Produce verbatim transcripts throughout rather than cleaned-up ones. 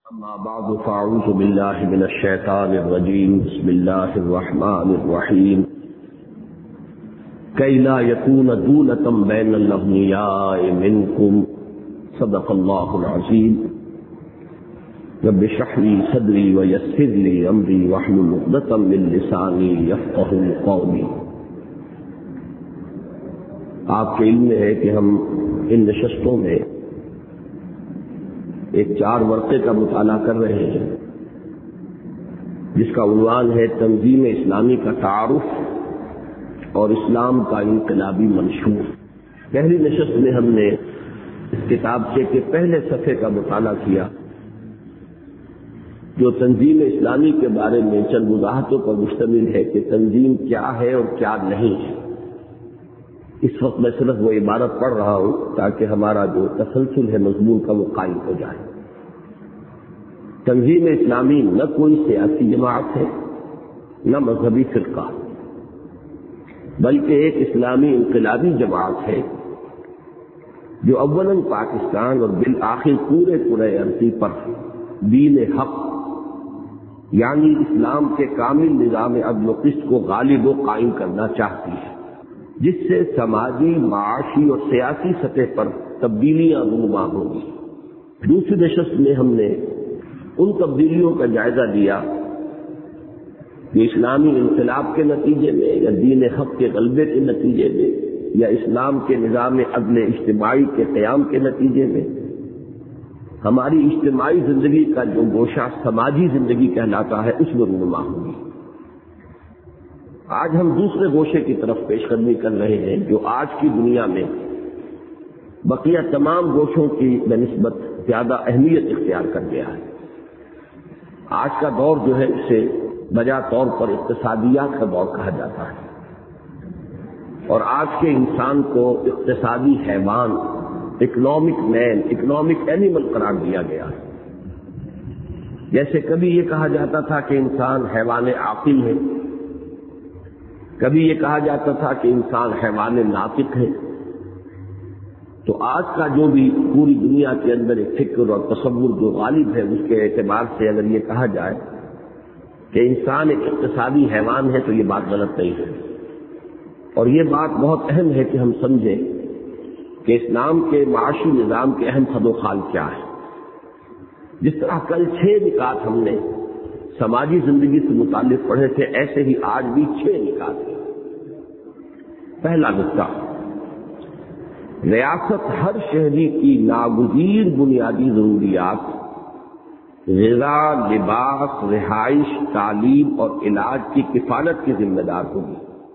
اما بعد فاعوذ باللہ من الشیطان الرجیم بسم اللہ الرحمن الرحیم کی لا یکون دولة بین الاغنیاء منکم صدق اللہ العظیم رب اشرح لی صدری ویسر لی امری واحلل عقدۃ من لسانی یفقہوا قولی۔ آپ کے علم میں ہے کہ ہم ان نشستوں میں ایک چار ورقے کا مطالعہ کر رہے ہیں جس کا عنوان ہے تنظیم اسلامی کا تعارف اور اسلام کا انقلابی منشور۔ پہلی نشست میں ہم نے اس کتابچے کے پہلے صفحے کا مطالعہ کیا جو تنظیم اسلامی کے بارے میں چند وضاحتوں پر مشتمل ہے کہ تنظیم کیا ہے اور کیا نہیں ہے۔ اس وقت میں صرف وہ عبارت پڑھ رہا ہوں تاکہ ہمارا جو تسلسل ہے مضمون کا وہ قائم ہو جائے۔ تنظیم اسلامی نہ کوئی سیاسی جماعت ہے نہ مذہبی فرقہ، بلکہ ایک اسلامی انقلابی جماعت ہے جو اولاً پاکستان اور بالآخر پورے پورے عرصے پر دین حق یعنی اسلام کے کامل نظام عدل و قسط کو غالب و قائم کرنا چاہتی ہے، جس سے سماجی، معاشی اور سیاسی سطح پر تبدیلیاں رونما ہوں گی۔ دوسری نشست میں ہم نے ان تبدیلیوں کا جائزہ لیا کہ اسلامی انقلاب کے نتیجے میں یا دین حق کے غلبے کے نتیجے میں یا اسلام کے نظام عدل اجتماعی کے قیام کے نتیجے میں ہماری اجتماعی زندگی کا جو گوشہ سماجی زندگی کہلاتا ہے اس میں رونما ہوگی۔ آج ہم دوسرے گوشے کی طرف پیش قدمی کر رہے ہیں جو آج کی دنیا میں بقیہ تمام گوشوں کی بنسبت زیادہ اہمیت اختیار کر گیا ہے۔ آج کا دور جو ہے اسے بجا طور پر اقتصادیات کا دور کہا جاتا ہے، اور آج کے انسان کو اقتصادی حیوان، اکنامک مین، اکنامک اینیمل قرار دیا گیا ہے۔ جیسے کبھی یہ کہا جاتا تھا کہ انسان حیوان عاقل ہے، کبھی یہ کہا جاتا تھا کہ انسان حیوان ناطق ہے، تو آج کا جو بھی پوری دنیا کے اندر ایک فکر اور تصور جو غالب ہے اس کے اعتبار سے اگر یہ کہا جائے کہ انسان ایک اقتصادی حیوان ہے تو یہ بات غلط نہیں ہے، اور یہ بات بہت اہم ہے کہ ہم سمجھیں کہ اسلام کے معاشی نظام کے اہم خد و خال کیا ہے۔ جس طرح کل چھ نکات ہم نے سماجی زندگی سے متعلق پڑھے تھے، ایسے ہی آج بھی چھ نکات ہیں۔ پہلا نکتہ، ریاست ہر شہری کی ناگزیر بنیادی ضروریات غذا، لباس، رہائش، تعلیم اور علاج کی کفالت کی ذمہ دار ہوگی۔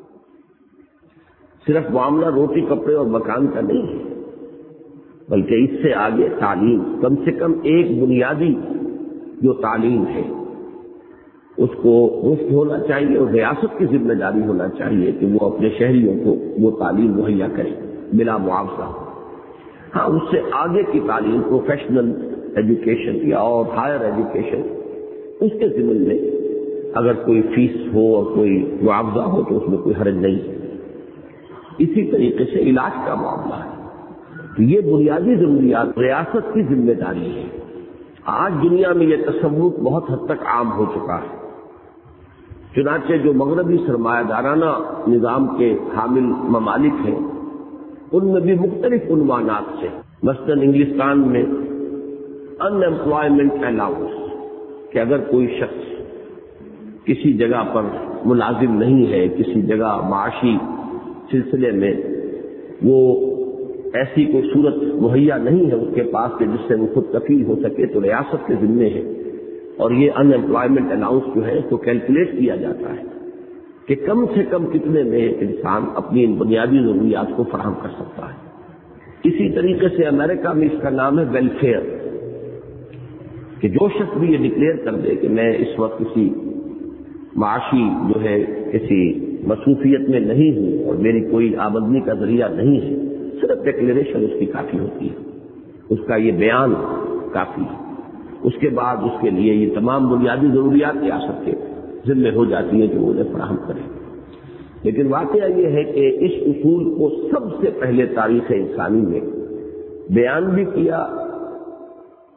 صرف معاملہ روٹی کپڑے اور مکان کا نہیں ہے، بلکہ اس سے آگے تعلیم، کم سے کم ایک بنیادی جو تعلیم ہے اس کو مفت ہونا چاہیے، اور ریاست کی ذمہ داری ہونا چاہیے کہ وہ اپنے شہریوں کو وہ تعلیم مہیا کرے بلا معاوضہ۔ ہاں، اس سے آگے کی تعلیم، پروفیشنل ایجوکیشن یا اور ہائر ایجوکیشن، اس کے ضمن میں اگر کوئی فیس ہو اور کوئی معاوضہ ہو تو اس میں کوئی حرج نہیں ہے۔ اسی طریقے سے علاج کا معاملہ ہے، تو یہ بنیادی ضروریات ریاست کی ذمہ داری ہے۔ آج دنیا میں یہ تصور بہت حد تک عام ہو چکا ہے، چنانچہ جو مغربی سرمایہ دارانہ نظام کے حامل ممالک ہیں ان میں بھی مختلف عنوانات سے، مثلاً انگلستان میں ان ایمپلائمنٹ الاؤنس کہ اگر کوئی شخص کسی جگہ پر ملازم نہیں ہے، کسی جگہ معاشی سلسلے میں وہ ایسی کوئی صورت مہیا نہیں ہے اس کے پاس کہ جس سے وہ خود کفیل ہو سکے، تو ریاست کے ذمے ہے، اور یہ ان ایمپلائمنٹ الاؤنس جو ہے اس کو کیلکولیٹ کیا جاتا ہے کہ کم سے کم کتنے میں ایک انسان اپنی ان بنیادی ضروریات کو فراہم کر سکتا ہے۔ اسی طریقے سے امریکہ میں اس کا نام ہے ویلفیئر، کہ جو شخص بھی یہ ڈکلیئر کر دے کہ میں اس وقت کسی معاشی جو ہے کسی مصروفیت میں نہیں ہوں اور میری کوئی آمدنی کا ذریعہ نہیں ہے، صرف ڈکلیریشن اس کی کافی ہوتی ہے، اس کا یہ بیان کافی ہے۔ اس کے بعد اس کے لیے یہ تمام بنیادی ضروریات ریاست کے ذمہ ہو جاتی ہے کہ وہ انہیں فراہم کرے۔ لیکن واقعہ یہ ہے کہ اس اصول کو سب سے پہلے تاریخ انسانی میں بیان بھی کیا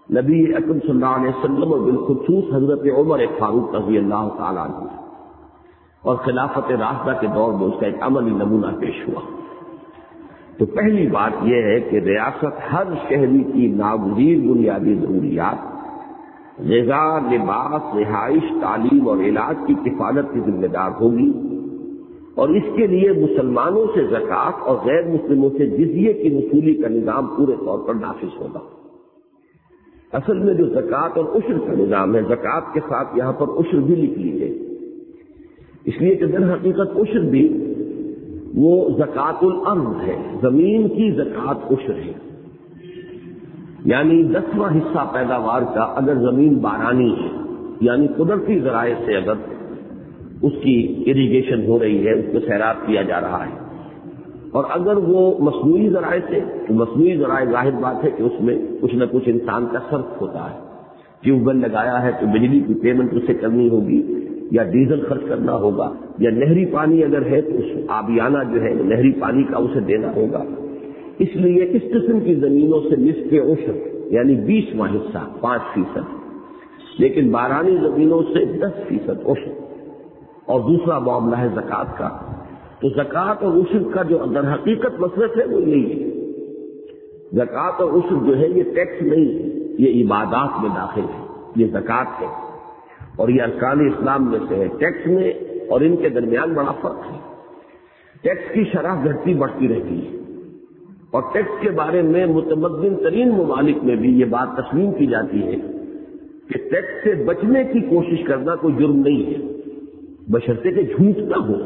نبی اکرم صلی اللہ علیہ وسلم اور بالخصوص حضرت عمر فاروق رضی اللہ تعالیٰ عنہ اور خلافت راشدہ کے دور میں اس کا ایک عملی نمونہ پیش ہوا۔ تو پہلی بات یہ ہے کہ ریاست ہر شہری کی ناگزیر بنیادی ضروریات غذا، لباس، رہائش، تعلیم اور علاج کی کفالت کی ذمہ دار ہوگی، اور اس کے لیے مسلمانوں سے زکوٰۃ اور غیر مسلموں سے جزیے کی وصولی کا نظام پورے طور پر نافذ ہوگا۔ اصل میں جو زکوٰۃ اور عشر کا نظام ہے، زکوٰۃ کے ساتھ یہاں پر عشر بھی لکھ لیجیے، اس لیے کہ در حقیقت عشر بھی وہ زکوٰۃ الارض ہے، زمین کی زکوٰۃ عشر ہے، یعنی دسواں حصہ پیداوار کا اگر زمین بارانی ہے، یعنی قدرتی ذرائع سے اگر اس کی اریگیشن ہو رہی ہے، اس کو سیراب کیا جا رہا ہے، اور اگر وہ مصنوعی ذرائع سے، تو مصنوعی ذرائع ظاہر بات ہے کہ اس میں کچھ نہ کچھ انسان کا صرف ہوتا ہے، ٹیوب ویل لگایا ہے تو بجلی کی پیمنٹ اسے کرنی ہوگی، یا ڈیزل خرچ کرنا ہوگا، یا نہری پانی اگر ہے تو اس آبیانہ جو ہے نہری پانی کا اسے دینا ہوگا۔ اس لیے اس قسم کی زمینوں سے نصف عشر یعنی بیسواں حصہ پانچ فیصد، لیکن بارانی زمینوں سے دس فیصد عشر، اور دوسرا معاملہ ہے زکوٰۃ کا۔ تو زکوٰۃ اور عشر کا جو در حقیقت مصرف ہے وہ یہی ہے، زکوٰۃ اور عشر جو ہے یہ ٹیکس نہیں ہے، یہ عبادات میں داخل ہے، یہ زکوٰۃ ہے، اور یہ ارکان اسلام میں سے ہے۔ ٹیکس میں اور ان کے درمیان بڑا فرق ہے، ٹیکس کی شرح گھٹتی بڑھتی رہتی ہے، اور ٹیکس کے بارے میں متمدن ترین ممالک میں بھی یہ بات تسلیم کی جاتی ہے کہ ٹیکس سے بچنے کی کوشش کرنا کوئی جرم نہیں ہے، بشرطے کہ جھوٹ نہ ہو،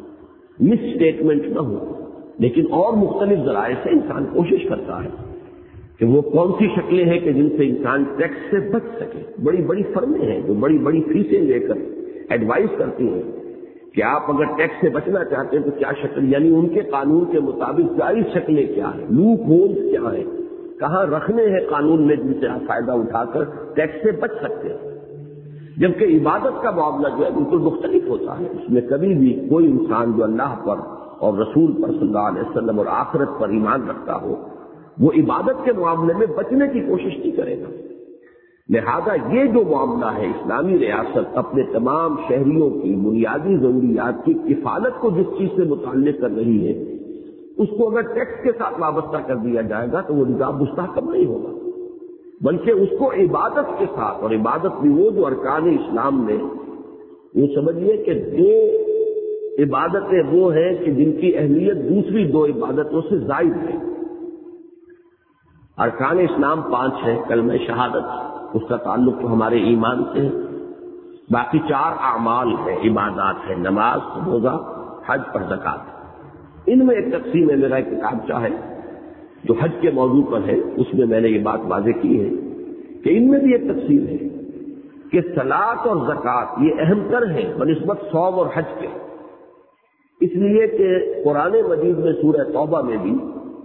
مس اسٹیٹمنٹ نہ ہو، لیکن اور مختلف ذرائع سے انسان کوشش کرتا ہے کہ وہ کون سی شکلیں ہیں کہ جن سے انسان ٹیکس سے بچ سکے۔ بڑی بڑی فرمیں ہیں جو بڑی بڑی فیسیں لے کر ایڈوائز کرتی ہیں کہ آپ اگر ٹیکس سے بچنا چاہتے ہیں تو کیا شکل، یعنی ان کے قانون کے مطابق جائز شکلیں کیا ہیں، لوپ ہولز کیا ہیں، کہاں رکھنے ہیں قانون میں جن سے آپ فائدہ اٹھا کر ٹیکس سے بچ سکتے ہیں۔ جبکہ عبادت کا معاملہ جو ہے بالکل مختلف ہوتا ہے، اس میں کبھی بھی کوئی انسان جو اللہ پر اور رسول پر صلی اللہ علیہ وسلم اور آخرت پر ایمان رکھتا ہو، وہ عبادت کے معاملے میں بچنے کی کوشش نہیں کرے گا۔ لہذا یہ جو معاملہ ہے، اسلامی ریاست اپنے تمام شہریوں کی بنیادی ضروریات کی کفالت کو جس چیز سے متعلق کر رہی ہے، اس کو اگر ٹیکس کے ساتھ وابستہ کر دیا جائے گا تو وہ نظام مستحکم نہیں ہوگا، بلکہ اس کو عبادت کے ساتھ، اور عبادت بھی وہ جو ارکان اسلام میں، یہ سمجھیے کہ دو عبادتیں وہ ہیں کہ جن کی اہمیت دوسری دو عبادتوں سے زائد ہے۔ ارکان اسلام پانچ ہے، کلمہ شہادت، اس کا تعلق تو ہمارے ایمان سے ہے، باقی چار اعمال ہیں، عبادات ہے، نماز، روزہ، حج اور زکوٰۃ۔ ان میں ایک تقسیم ہے، میرا ایک کتابچہ ہے جو حج کے موضوع پر ہے، اس میں میں نے یہ بات واضح کی ہے کہ ان میں بھی ایک تقسیم ہے کہ صلاۃ اور زکوٰۃ یہ اہم تر ہے بنسبت صوم اور حج کے، اس لیے کہ قرآن مجید میں سورہ توبہ میں بھی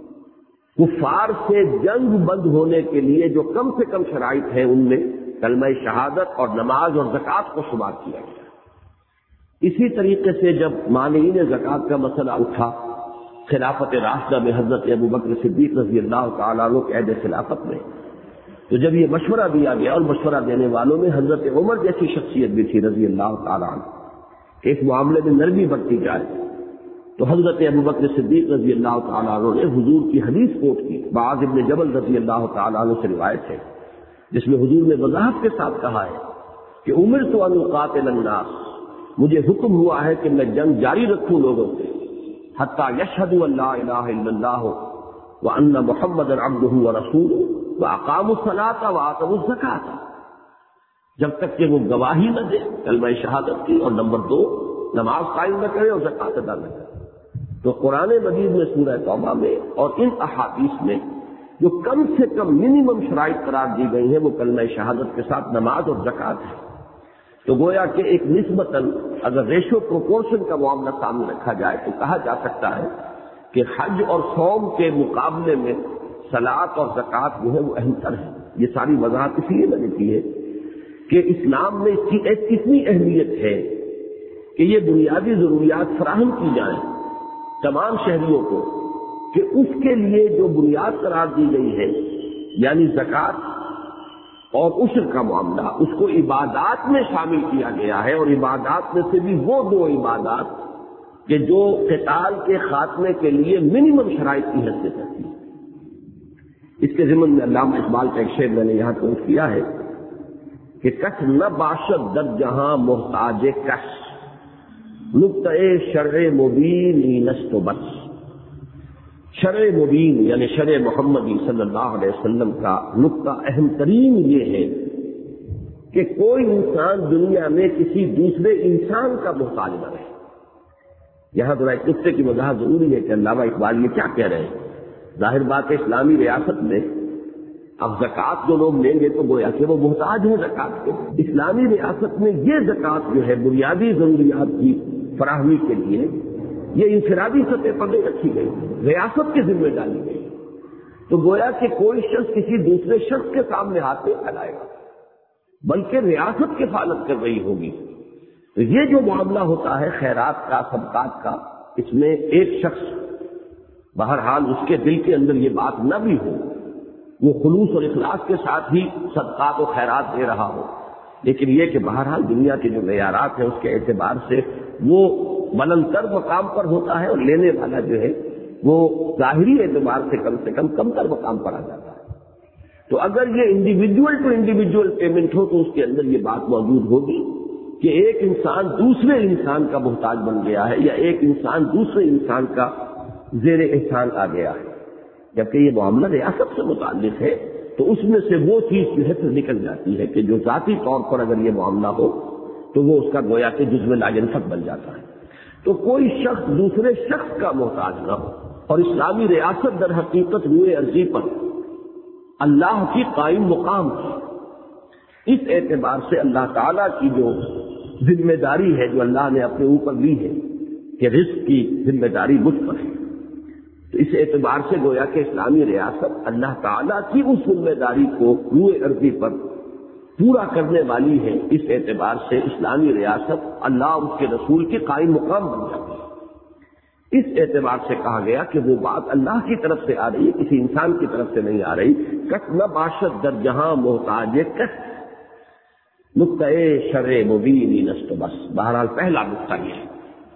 کفار سے جنگ بند ہونے کے لیے جو کم سے کم شرائط ہیں ان میں کلمہ شہادت اور نماز اور زکوٰۃ کو شمار کیا گیا۔ اسی طریقے سے جب مانعین زکوٰۃ کا مسئلہ اٹھا خلافت راشدہ میں حضرت ابو بکر صدیق رضی اللہ تعالیٰ عنہ کے عہد خلافت میں، تو جب یہ مشورہ دیا گیا، اور مشورہ دینے والوں میں حضرت عمر جیسی شخصیت بھی تھی رضی اللہ تعالیٰ عنہ کہ اس معاملے میں نرمی برتی جائے، تو حضرت ابو بکر صدیق رضی اللہ تعالیٰ عنہ نے حضور کی حدیث کوٹ کی، معاذ ابن جبل رضی اللہ تعالیٰ عنہ سے روایت ہے، جس میں حضور نے وضاحت کے ساتھ کہا ہے کہ امرت ان اقاتل الناس، مجھے حکم ہوا ہے کہ میں جنگ جاری رکھوں لوگوں سے، حتی یشہدوا ان لا الہ الا اللہ وان محمد عبدہ ورسولہ واقاموا الصلاۃ وآتوا الزکاۃ، جب تک کہ وہ گواہی نہ دے کلمہ شہادت کی، اور نمبر دو نماز قائم نہ کرے اور زکوٰۃ ادا نہ کرے۔ تو قرآن مجید میں سورہ توبہ میں اور ان احادیث میں جو کم سے کم منیمم شرائط قرار دی گئی ہیں وہ کلمہ شہادت کے ساتھ نماز اور زکوٰۃ ہے۔ تو گویا کہ ایک نسبتاً اگر ریشو پروپورشن کا معاملہ سامنے رکھا جائے تو کہا جا سکتا ہے کہ حج اور صوم کے مقابلے میں صلاۃ اور زکوٰۃ جو ہے وہ اہم تر ہے۔ یہ ساری وضاحت اس لیے میں نے کی ہے کہ اسلام میں اس کی ایک اتنی اہمیت ہے کہ یہ بنیادی ضروریات فراہم کی جائیں تمام شہریوں کو، کہ اس کے لیے جو بنیاد قرار دی گئی ہے یعنی زکوٰۃ، اور عشر کا معاملہ، اس کو عبادات میں شامل کیا گیا ہے، اور عبادات میں سے بھی وہ دو عبادات کہ جو قتال کے خاتمے کے لیے منیمم شرائط کی حیثیت رکھتی ہے۔ اس کے ضمن میں علامہ اقبال کا ایک شعر میں نے یہاں کوٹ کیا ہے کہ کس نہ باشد در جہاں محتاج کش، نقطۂ شرع مبین نست و بس۔ شرع مبین یعنی شرع محمدی صلی اللہ علیہ وسلم کا نقطہ اہم ترین یہ ہے کہ کوئی انسان دنیا میں کسی دوسرے انسان کا محتاج نہ رہے۔ یہاں ذرا ایک نقطے کی وضاحت ضروری ہے کہ علامہ اقبال یہ کیا کہہ رہے ہیں۔ ظاہر بات ہے اسلامی ریاست میں اب زکوٰۃ جو لوگ لیں گے تو گویا کہ وہ محتاج ہیں زکوٰۃ کے۔ اسلامی ریاست میں یہ زکوٰۃ جو ہے بنیادی ضروریات کی فراہمی کے لیے یہ انفرادی سطح پر نہیں رکھی گئی، ریاست کی ذمہ ڈالی گئی۔ تو گویا کہ کوئی شخص کسی دوسرے شخص کے سامنے ہاتھ نہیں پھیلائے گا، بلکہ ریاست کفالت کر رہی ہوگی۔ تو یہ جو معاملہ ہوتا ہے خیرات کا، صدقات کا، اس میں ایک شخص بہرحال اس کے دل کے اندر یہ بات نہ بھی ہو، وہ خلوص اور اخلاص کے ساتھ ہی صدقات و خیرات دے رہا ہو، لیکن یہ کہ بہرحال دنیا کے جو معیارات ہیں اس کے اعتبار سے وہ بلند تر مقام پر ہوتا ہے، اور لینے والا جو ہے وہ ظاہری اعتبار سے کم سے کم کم تر مقام پر آ جاتا ہے۔ تو اگر یہ انڈیویجول ٹو انڈیویجول پیمنٹ ہو تو اس کے اندر یہ بات موجود ہوگی کہ ایک انسان دوسرے انسان کا محتاج بن گیا ہے، یا ایک انسان دوسرے انسان کا زیر احسان آ گیا ہے۔ جبکہ یہ معاملہ ریاست سے متعلق ہے تو اس میں سے وہ چیز جو ہے پھر نکل جاتی ہے کہ جو ذاتی طور پر اگر یہ معاملہ ہو تو وہ اس کا گویا کہ جزو لا ینفک بن جاتا ہے۔ تو کوئی شخص دوسرے شخص کا محتاج نہ ہو، اور اسلامی ریاست در حقیقت روئے ارضی پر اللہ کی قائم مقام ہے۔ اس اعتبار سے اللہ تعالیٰ کی جو ذمہ داری ہے جو اللہ نے اپنے اوپر لی ہے کہ رزق کی ذمہ داری مجھ پر ہے، تو اس اعتبار سے گویا کہ اسلامی ریاست اللہ تعالیٰ کی اس ذمہ داری کو روئے ارضی پر پورا کرنے والی ہے۔ اس اعتبار سے اسلامی ریاست اللہ اور اس کے رسول کے قائم مقام بن جاتی ہے۔ اس اعتبار سے کہا گیا کہ وہ بات اللہ کی طرف سے آ رہی ہے، کسی انسان کی طرف سے نہیں آ رہی۔ کس نہ باشد در جہاں محتاج کس، نقطۂ شرع مبین نست بس۔ بہرحال پہلا نقطہ یہ ہے۔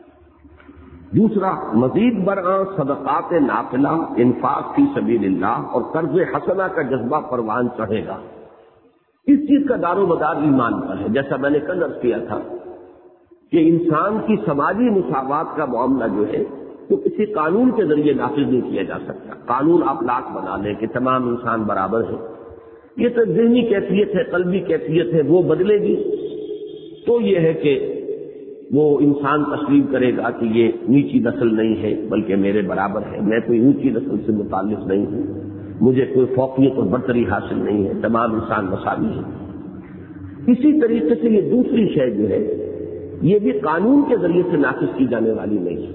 دوسرا، مزید برآں صدقات نافلہ، انفاق فی سبیل اللہ اور قرض حسنہ کا جذبہ پروان چڑھے گا۔ اس چیز کا دار و مدار ایمان پر ہے۔ جیسا میں نے کل عرض کیا تھا کہ انسان کی سماجی مساوات کا معاملہ جو ہے تو کسی قانون کے ذریعے نافذ نہیں کیا جا سکتا۔ قانون آپ لاکھ بنا لیں کہ تمام انسان برابر ہیں، یہ تو ذہنی کیفیت ہے، قلبی کیفیت ہے، وہ بدلے گی تو یہ ہے کہ وہ انسان تسلیم کرے گا کہ یہ نیچی نسل نہیں ہے بلکہ میرے برابر ہے، میں کوئی اونچی نسل سے متعلق نہیں ہوں، مجھے کوئی فوقیت اور برتری حاصل نہیں ہے، تمام انسان مساوی ہیں۔ اسی طریقے سے یہ دوسری شے جو ہے یہ بھی قانون کے ذریعے سے نافذ کی جانے والی نہیں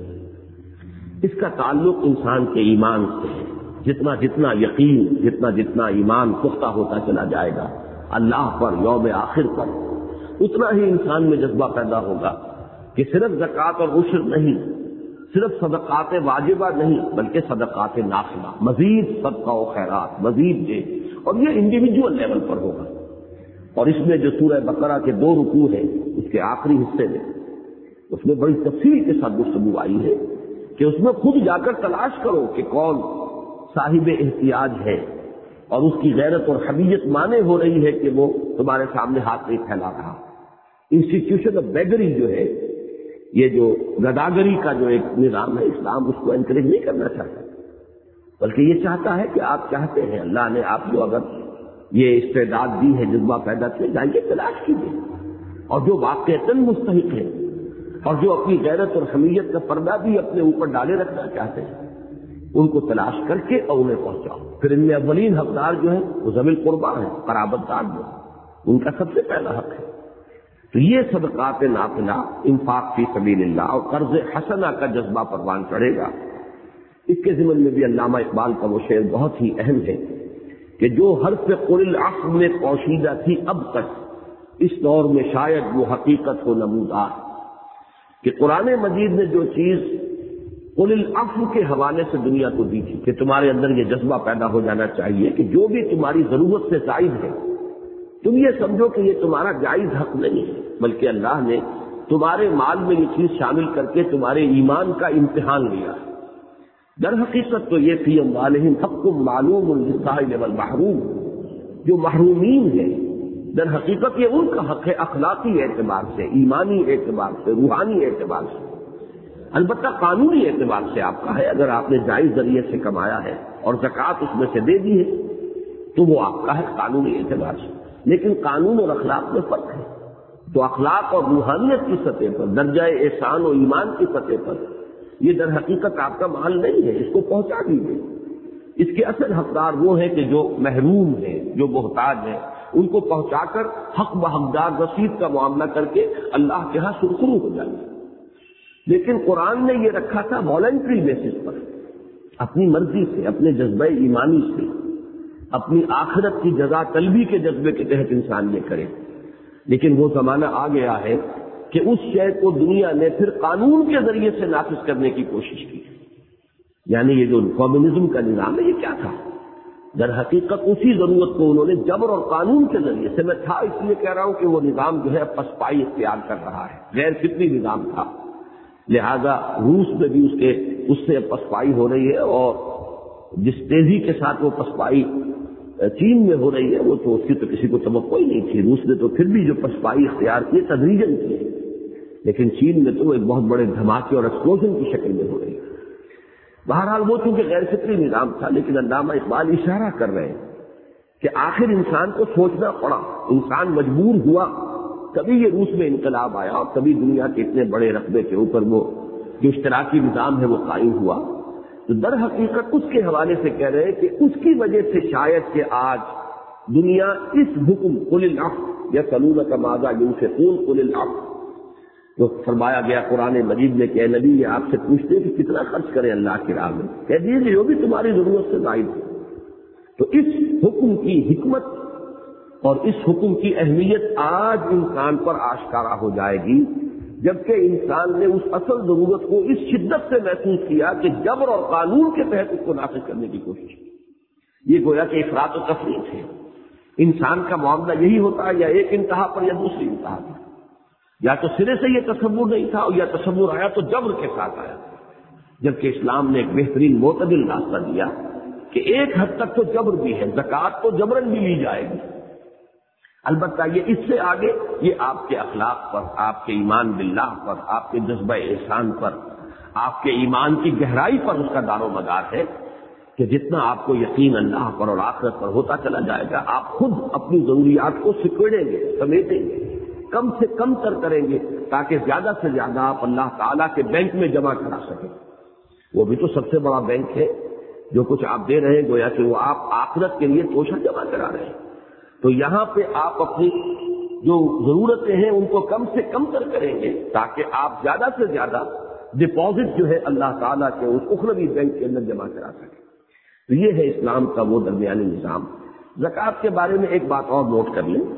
ہے، اس کا تعلق انسان کے ایمان سے ہے۔ جتنا جتنا یقین، جتنا جتنا ایمان پختہ ہوتا چلا جائے گا اللہ پر، یوم آخر پر، اتنا ہی انسان میں جذبہ پیدا ہوگا کہ صرف زکوٰۃ اور عشر نہیں، صرف صدقات واجبہ نہیں، بلکہ صدقات نافلہ، مزید صدقہ و خیرات، مزید دے، اور یہ انڈیویجول لیول پر ہوگا۔ اور اس میں جو سورہ بقرہ کے دو رکوع ہیں اس کے آخری حصے میں اس میں بڑی تفصیل کے ساتھ گفتگو آئی ہے کہ اس میں خود جا کر تلاش کرو کہ کون صاحب احتیاج ہے اور اس کی غیرت اور حمیت مانے ہو رہی ہے کہ وہ تمہارے سامنے ہاتھ نہیں پھیلا رہا۔ انسٹیٹیوشن آف بیگری جو ہے، یہ جو گداگری کا جو ایک نظام ہے، اسلام اس کو انکریج نہیں کرنا چاہتا، بلکہ یہ چاہتا ہے کہ آپ چاہتے ہیں، اللہ نے آپ کو اگر یہ استعداد دی ہے، جذبہ پیدا کیا، جائیے تلاش کیجیے، اور جو واقعتاً مستحق ہے اور جو اپنی غیرت اور حمیت کا پردہ بھی اپنے اوپر ڈالے رکھنا چاہتے ہیں ان کو تلاش کر کے اور انہیں پہنچاؤ۔ پھر ان میں اولین حقدار جو ہیں وہ ذوی القربیٰ ہیں، قرابت دار جو ان کا سب سے پہلا حق ہے۔ تو یہ صدقات نافلہ، انفاق فی سبیل اللہ اور قرض حسنہ کا جذبہ پروان چڑھے گا۔ اس کے ضمن میں بھی علامہ اقبال کا وہ شعر بہت ہی اہم ہے کہ جو حرف قل العفو میں پوشیدہ تھی اب تک، اس دور میں شاید وہ حقیقت ہو نمودار، کہ قرآن مجید نے جو چیز قل العفو کے حوالے سے دنیا کو دی تھی کہ تمہارے اندر یہ جذبہ پیدا ہو جانا چاہیے کہ جو بھی تمہاری ضرورت سے زائد ہے تم یہ سمجھو کہ یہ تمہارا جائز حق نہیں ہے، بلکہ اللہ نے تمہارے مال میں یہ چیز شامل کر کے تمہارے ایمان کا امتحان لیا ہے۔ در حقیقت تو یہ فی اموالہم حق معلوم للسائل والمحروم، جو محرومین ہیں در حقیقت یہ ان کا حق ہے، اخلاقی اعتبار سے، ایمانی اعتبار سے، روحانی اعتبار سے، البتہ قانونی اعتبار سے آپ کا ہے۔ اگر آپ نے جائز ذریعے سے کمایا ہے اور زکوٰۃ اس میں سے دے دی ہے تو وہ آپ کا ہے قانونی اعتبار سے، لیکن قانون اور اخلاق میں فرق ہے۔ تو اخلاق اور روحانیت کی سطح پر، درجہ احسان و ایمان کی سطح پر یہ در حقیقت آپ کا مال نہیں ہے، اس کو پہنچا دیجیے۔ اس کے اصل حقدار وہ ہیں کہ جو محروم ہیں، جو محتاج ہیں، ان کو پہنچا کر حق و حقدار رسید کا معاملہ کر کے اللہ کے ہاں سرخرو ہو جائے۔ لیکن قرآن نے یہ رکھا تھا والنٹری بیسس پر، اپنی مرضی سے، اپنے جذبہ ایمانی سے، اپنی آخرت کی جزا طلبی کے جذبے کے تحت انسان یہ کرے۔ لیکن وہ زمانہ آ گیا ہے کہ اس شے کو دنیا نے پھر قانون کے ذریعے سے نافذ کرنے کی کوشش کی، یعنی یہ جو کمیونزم کا نظام ہے یہ کیا تھا؟ در حقیقت اسی ضرورت کو انہوں نے جبر اور قانون کے ذریعے سے، میں تھا اس لیے کہہ رہا ہوں کہ وہ نظام جو ہے پسپائی اختیار کر رہا ہے، غیر فطری نظام تھا، لہذا روس میں بھی اس کے اس سے پسپائی ہو رہی ہے، اور جس تیزی کے ساتھ وہ پسپائی چین میں ہو رہی ہے وہ تو اس کی تو کسی کو توقع ہی نہیں تھی۔ روس نے تو پھر بھی جو پسپائی اختیار کی تدریجاً کی ہے، لیکن چین میں تو وہ ایک بہت بڑے دھماکے اور ایکسپلوژن کی شکل میں ہو رہی ہے۔ بہرحال وہ چونکہ غیر فطری نظام تھا، لیکن علامہ اقبال اشارہ کر رہے ہیں کہ آخر انسان کو سوچنا پڑا، انسان مجبور ہوا، کبھی یہ روس میں انقلاب آیا اور کبھی دنیا کے اتنے بڑے رقبے کے اوپر وہ جو اشتراکی نظام ہے وہ قائم ہوا۔ تو در حقیقت اس کے حوالے سے کہہ رہے ہیں کہ اس کی وجہ سے شاید کہ آج دنیا اس حکم قل العفو یسألونک ماذا ينفقون قل العفو، تو فرمایا گیا قرآن مجید میں کہ اے نبی یہ آپ سے پوچھتے ہیں کہ کتنا خرچ کریں اللہ کی راہ میں، کہہ دیجیے جو بھی تمہاری ضرورت سے زائد ہو۔ تو اس حکم کی حکمت اور اس حکم کی اہمیت آج انسان پر آشکارا ہو جائے گی، جبکہ انسان نے اس اصل ضرورت کو اس شدت سے محسوس کیا کہ جبر اور قانون کے تحت اس کو نافذ کرنے کی کوشش کی۔ یہ گویا کہ افراط و تفریط ہے۔ انسان کا معاملہ یہی ہوتا ہے، یا ایک انتہا پر یا دوسری انتہا پر، یا تو سرے سے یہ تصور نہیں تھا یا تصور آیا تو جبر کے ساتھ آیا، جبکہ اسلام نے ایک بہترین معتدل راستہ دیا کہ ایک حد تک تو جبر بھی ہے، زکوٰۃ تو جبرن بھی لی جائے گی، البتہ یہ اس سے آگے یہ آپ کے اخلاق پر، آپ کے ایمان باللہ پر، آپ کے جذبہ احسان پر، آپ کے ایمان کی گہرائی پر اس کا دار و مدار ہے کہ جتنا آپ کو یقین اللہ پر اور آخرت پر ہوتا چلا جائے گا، آپ خود اپنی ضروریات کو سکیڑیں گے، سمیٹیں گے، کم سے کم تر کریں گے، تاکہ زیادہ سے زیادہ آپ اللہ تعالیٰ کے بینک میں جمع کرا سکیں۔ وہ بھی تو سب سے بڑا بینک ہے، جو کچھ آپ دے رہے ہیں گویا کہ وہ آپ آخرت کے لیے توشہ جمع کرا رہے ہیں۔ تو یہاں پہ آپ اپنی جو ضرورتیں ہیں ان کو کم سے کم تر کریں گے، تاکہ آپ زیادہ سے زیادہ ڈپازٹ جو ہے اللہ تعالیٰ کے اس اخروی بینک کے اندر جمع کرا سکیں۔ تو یہ ہے اسلام کا وہ درمیانی نظام۔ زکوٰۃ کے بارے میں ایک بات اور نوٹ کر لیں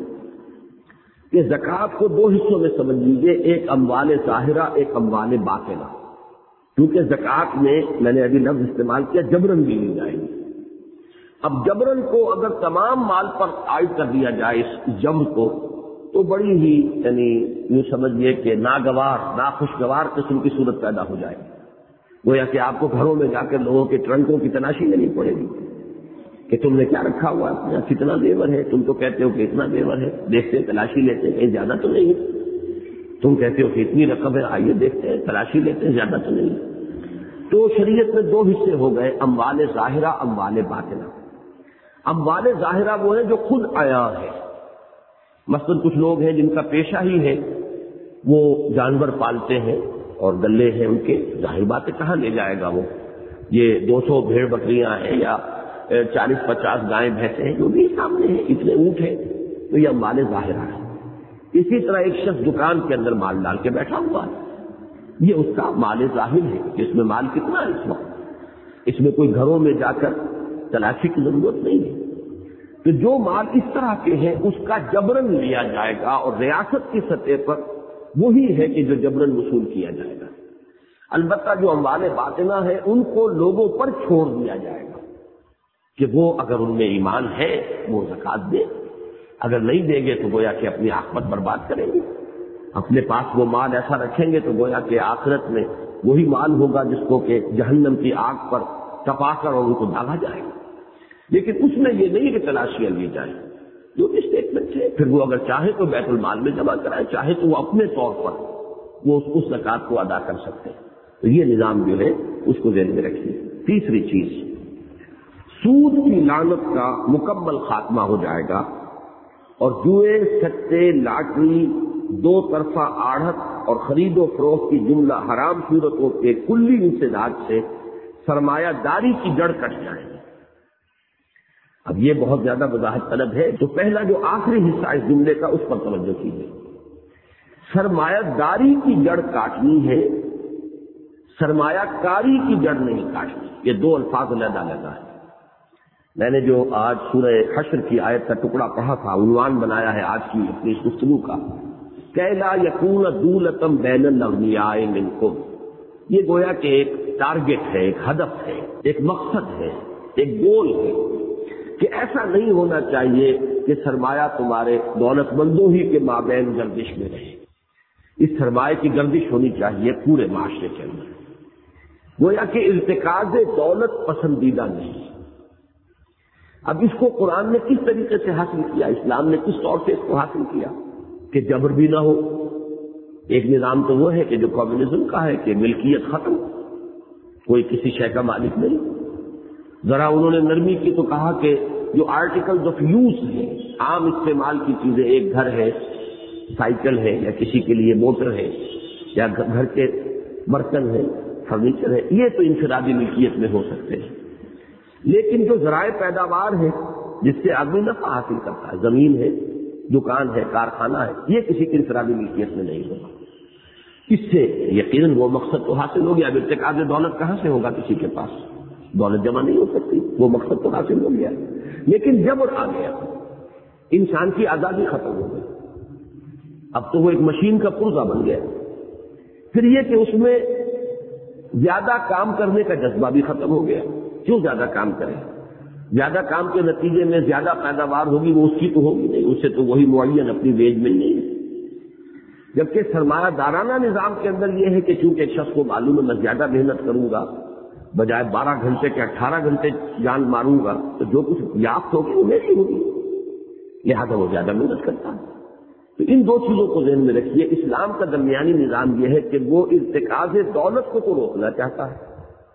کہ زکوٰۃ کو دو حصوں میں سمجھ لیجیے، ایک اموال ظاہرہ، ایک اموال باطنہ، کیونکہ زکوٰۃ میں میں نے ابھی لفظ استعمال کیا جبرن بھی لی جائے گی۔ اب جبرن کو اگر تمام مال پر عائد کر دیا جائے اس جبر کو، تو بڑی ہی یعنی یوں سمجھیے کہ ناگوار ناخوشگوار قسم کی صورت پیدا ہو جائے گی، گویا کہ آپ کو گھروں میں جا کر لوگوں کے ٹرنکوں کی تلاشی لینی پڑے گی کہ تم نے کیا رکھا ہوا ہے، کتنا زیور ہے، تم تو کہتے ہو کہ اتنا زیور ہے، دیکھتے ہیں تلاشی لیتے ہیں کہیں زیادہ تو نہیں ہے، تم کہتے ہو کہ اتنی رقم ہے، آئیے دیکھتے ہیں تلاشی لیتے ہیں زیادہ تو نہیں۔ تو شریعت میں دو حصے ہو گئے، اموال ظاہرہ، اموال باطنہ۔ اموال ظاہرہ وہ ہیں جو خود عیاں ہے، مثلا کچھ لوگ ہیں جن کا پیشہ ہی ہے وہ جانور پالتے ہیں اور گلے ہیں ان کے، ظاہر بات ہے کہاں لے جائے گا وہ، یہ دو سو بھیڑ بکریاں ہیں یا چالیس پچاس گائیں بھینسیں ہیں جو بھی سامنے ہیں، اتنے اونٹ ہیں، تو یہ اموال ظاہرہ ہے۔ اسی طرح ایک شخص دکان کے اندر مال ڈال کے بیٹھا ہوا ہے، یہ اس کا مال ظاہر ہے، اس میں مال کتنا ہے اس وقت، اس میں کوئی گھروں میں جا کر تلاشی کی ضرورت نہیں ہے۔ تو جو مال اس طرح کے ہیں اس کا جبرن لیا جائے گا، اور ریاست کی سطح پر وہی ہے کہ جو جبرن وصول کیا جائے گا۔ البتہ جو اموال باطنہ ہے ان کو لوگوں پر چھوڑ دیا جائے گا کہ وہ اگر ان میں ایمان ہے وہ زکوٰۃ دے، اگر نہیں دیں گے تو گویا کہ اپنی آخرت برباد کریں گے. اپنے پاس وہ مال ایسا رکھیں گے تو گویا کہ آخرت میں وہی مال ہوگا جس کو کہ جہنم کی آگ پر تپا کر اور ان کو داغا جائے گا. لیکن اس میں یہ نہیں کہ تلاشیاں لی جائیں. جو بھی اسٹیٹمنٹ ہے پھر وہ اگر چاہے تو بیت المال میں جمع کرائے, چاہے تو وہ اپنے طور پر وہ اس زکات کو ادا کر سکتے ہیں. تو یہ نظام جو ہے اس کو ذہن میں رکھیے. تیسری چیز, سود کی لعنت کا مکمل خاتمہ ہو جائے گا اور جوئے, سٹے, لاٹری, دو طرفہ آڑھت اور خرید و فروخت کی جملہ حرام صورتوں کے کلی انسداد سے سرمایہ داری کی جڑ کٹ جائے گی. اب یہ بہت زیادہ وضاحت طلب ہے, تو پہلا جو آخری حصہ اس جملے کا اس پر توجہ کیجیے. سرمایہ داری کی جڑ کاٹنی ہے, سرمایہ کاری کی جڑ نہیں کاٹنی. یہ دو الفاظ علیحدہ علیحدہ ہے. میں نے جو آج سورہ حشر کی آیت کا ٹکڑا پڑھا تھا, عنوان بنایا ہے آج کی اپنی اس گفتگو کا, کیلا یکون دولتم بین الاغنیاء منکم. یہ گویا کہ ایک ٹارگٹ ہے, ایک ہدف ہے, ایک مقصد ہے, ایک گول ہے کہ ایسا نہیں ہونا چاہیے کہ سرمایہ تمہارے دولت مندوں ہی کے مابین گردش میں رہے. اس سرمایہ کی گردش ہونی چاہیے پورے معاشرے کے اندر. گویا کہ ارتکاز دولت پسندیدہ نہیں. اب اس کو قرآن نے کس طریقے سے حاصل کیا, اسلام نے کس طور سے اس کو حاصل کیا کہ جبر بھی نہ ہو. ایک نظام تو وہ ہے کہ جو کمیونزم کا ہے کہ ملکیت ختم, کوئی کسی شے کا مالک نہیں. ذرا انہوں نے نرمی کی تو کہا کہ جو آرٹیکلز آف یوز ہیں, عام استعمال کی چیزیں, ایک گھر ہے, سائیکل ہے, یا کسی کے لیے موٹر ہے, یا گھر کے برتن ہے, فرنیچر ہے, یہ تو انفرادی ملکیت میں ہو سکتے ہیں. لیکن جو ذرائع پیداوار ہے جس سے آدمی نفع حاصل کرتا ہے, زمین ہے, دکان ہے, کارخانہ ہے, یہ کسی کی انفرادی ملکیت میں نہیں ہوگا. اس سے یقیناً وہ مقصد تو حاصل ہو گیا. اب ارتکاز دولت کہاں سے ہوگا کسی کے پاس؟ دولت جمع نہیں ہو سکتی, وہ مقصد تو حاصل ہو گیا. لیکن جب آ گیا, انسان کی آزادی ختم ہو گئی. اب تو وہ ایک مشین کا پرزہ بن گیا. پھر یہ کہ اس میں زیادہ کام کرنے کا جذبہ بھی ختم ہو گیا. کیوں زیادہ کام کریں؟ زیادہ کام کے نتیجے میں زیادہ پیداوار ہوگی, وہ اس کی تو ہوگی نہیں, اس سے تو وہی معین اپنی ویج ملنی ہے. جبکہ سرمایہ دارانہ نظام کے اندر یہ ہے کہ چونکہ ایک شخص کو معلوم ہے میں زیادہ محنت کروں گا, بجائے بارہ گھنٹے کے اٹھارہ گھنٹے جان ماروں گا, تو جو کچھ یافت ہوگی وہ میری ہوگی, لہذا وہ زیادہ محنت کرتا ہے. تو ان دو چیزوں کو ذہن میں رکھیے. اسلام کا درمیانی نظام یہ ہے کہ وہ ارتکاز دولت کو تو روکنا چاہتا ہے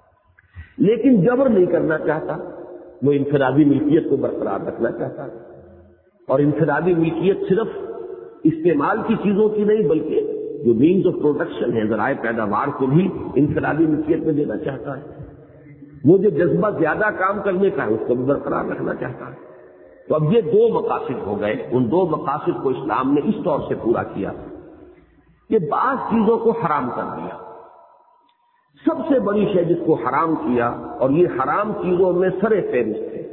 لیکن جبر نہیں کرنا چاہتا. وہ انفرادی ملکیت کو برقرار رکھنا چاہتا ہے, اور انفرادی ملکیت صرف استعمال کی چیزوں کی نہیں بلکہ جو مینز آف پروڈکشن ہے, ذرائع پیداوار کو بھی انفرادی ملکیت میں دینا چاہتا ہے. وہ جو جذبہ زیادہ کام کرنے کا ہے اس کو بھی برقرار رکھنا چاہتا ہے. تو اب یہ دو مقاصد ہو گئے. ان دو مقاصد کو اسلام نے اس طور سے پورا کیا کہ بعض چیزوں کو حرام کر دیا. سب سے بڑی شے جس کو حرام کیا, اور یہ حرام چیزوں میں سر فہرست ہے.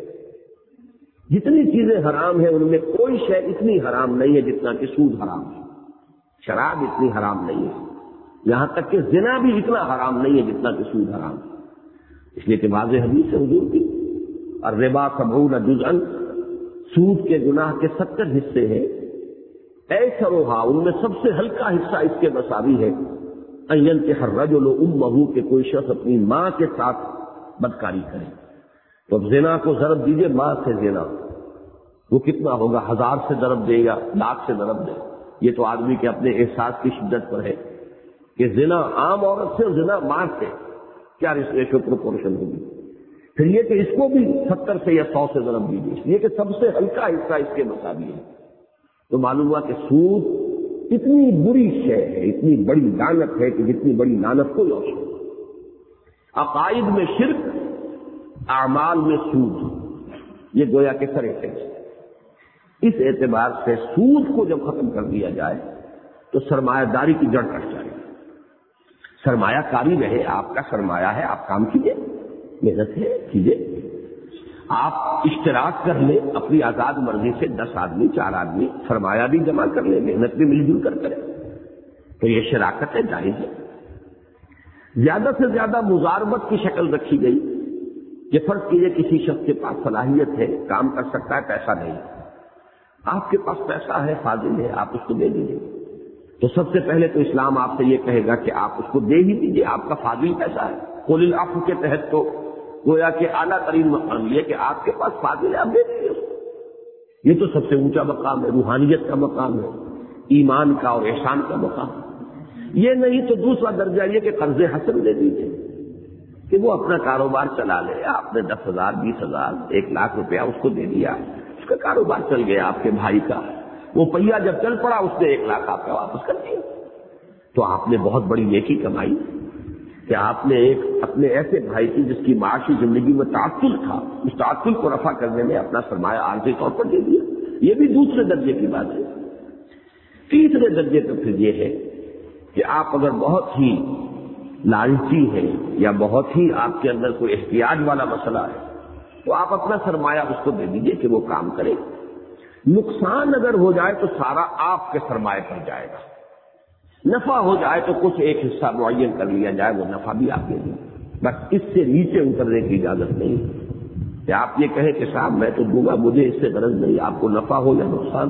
جتنی چیزیں حرام ہیں ان میں کوئی شے اتنی حرام نہیں ہے جتنا کہ سود حرام ہے, شراب اتنی حرام نہیں ہے, یہاں تک کہ زنا بھی اتنا حرام نہیں ہے جتنا کہ سود حرام ہے. اس لیے کہ واضح حدیث سے حضور کی الربا سبعون جزءا, سود کے گناہ کے ستر حصے ہیں, ایسروہا ان میں سب سے ہلکا حصہ اس کے مساوی ہے ان ينكح الرجل امه کہ کوئی شخص اپنی ماں کے ساتھ بدکاری کرے. تو اب زنا کو ضرب دیجئے, ماں سے زنا وہ کتنا ہوگا, ہزار سے ضرب دے یا لاکھ سے ضرب دے, یہ تو آدمی کے اپنے احساس کی شدت پر ہے کہ زنا عام عورت سے اور زنا ماں سے کیا ریشو پروپورشن ہوگی. پھر یہ کہ اس کو بھی ستر سے یا سو سے ضرب دیجیے, اس لیے کہ سب سے ہلکا حصہ اس کے مساوی ہے. تو معلوم ہوا کہ سود اتنی بری شے ہے, اتنی بڑی لعنت ہے کہ جتنی بڑی لعنت کوئی اور شے. عقائد میں شرک, اعمال میں سود, یہ گویا کہ سر فہرست. اس اعتبار سے سود کو جب ختم کر دیا جائے تو سرمایہ داری کی جڑ کٹ جائے. سرمایہ کاری رہے, آپ کا سرمایہ ہے, آپ کام کیجیے, محنت ہے کیجیے. آپ اشتراک کر لیں اپنی آزاد مرضی سے, دس آدمی چار آدمی سرمایہ بھی جمع کر لیں, محنت بھی مل جل کر کریں, تو یہ شراکت ہے, جائز ہے. زیادہ سے زیادہ مزاربت کی شکل رکھی گئی کہ فرض کیجیے کسی شخص کے پاس صلاحیت ہے, کام کر سکتا ہے, پیسہ نہیں, آپ کے پاس پیسہ ہے، فاضل ہے، آپ اس کو دے دیجیے، تو سب سے پہلے تو اسلام آپ سے یہ کہے گا کہ آپ اس کو دے ہی دیجیے، آپ کا فاضل پیسہ ہے۔ قول العفو کے تحت تو گویا کہ اعلیٰ ترین مقام یہ کہ آپ کے پاس فاضل ہے، آپ دے دیجیے اس کو۔ یہ تو سب سے اونچا مقام ہے، روحانیت کا مقام ہے، ایمان کا اور احسان کا مقام۔ یہ نہیں تو دوسرا درجہ یہ کہ قرض حسن دے دیجیے کہ وہ اپنا کاروبار چلا لے، آپ نے دس ہزار بیس ہزار ایک لاکھ روپیہ اس کو دے دیا، اس کا کاروبار چل گیا آپ کے بھائی کا، وہ پہیا جب چل پڑا اس نے ایک لاکھ آپ کا واپس کر دیا، تو آپ نے بہت بڑی نیکی کمائی کہ آپ نے ایک اپنے ایسے بھائی کی جس کی معاشی زندگی میں تعطل تھا، اس تعطل کو رفع کرنے میں اپنا سرمایہ عارضی طور پر دے دیا۔ یہ بھی دوسرے درجے کی بات ہے۔ تیسرے درجے پر پھر یہ ہے کہ آپ اگر بہت ہی لالچی ہے یا بہت ہی آپ کے اندر کوئی احتیاج والا مسئلہ ہے تو آپ اپنا سرمایہ اس کو دے دیجیے کہ وہ کام کرے۔ نقصان اگر ہو جائے تو سارا آپ کے سرمایہ پر جائے گا، نفع ہو جائے تو کچھ ایک حصہ معین کر لیا جائے، وہ نفع بھی آپ دے دیں، بس اس سے نیچے اترنے کی اجازت نہیں کہ آپ یہ کہیں کہ صاحب میں تو دوں گا، مجھے اس سے غرض نہیں، آپ کو نفع ہو یا نقصان،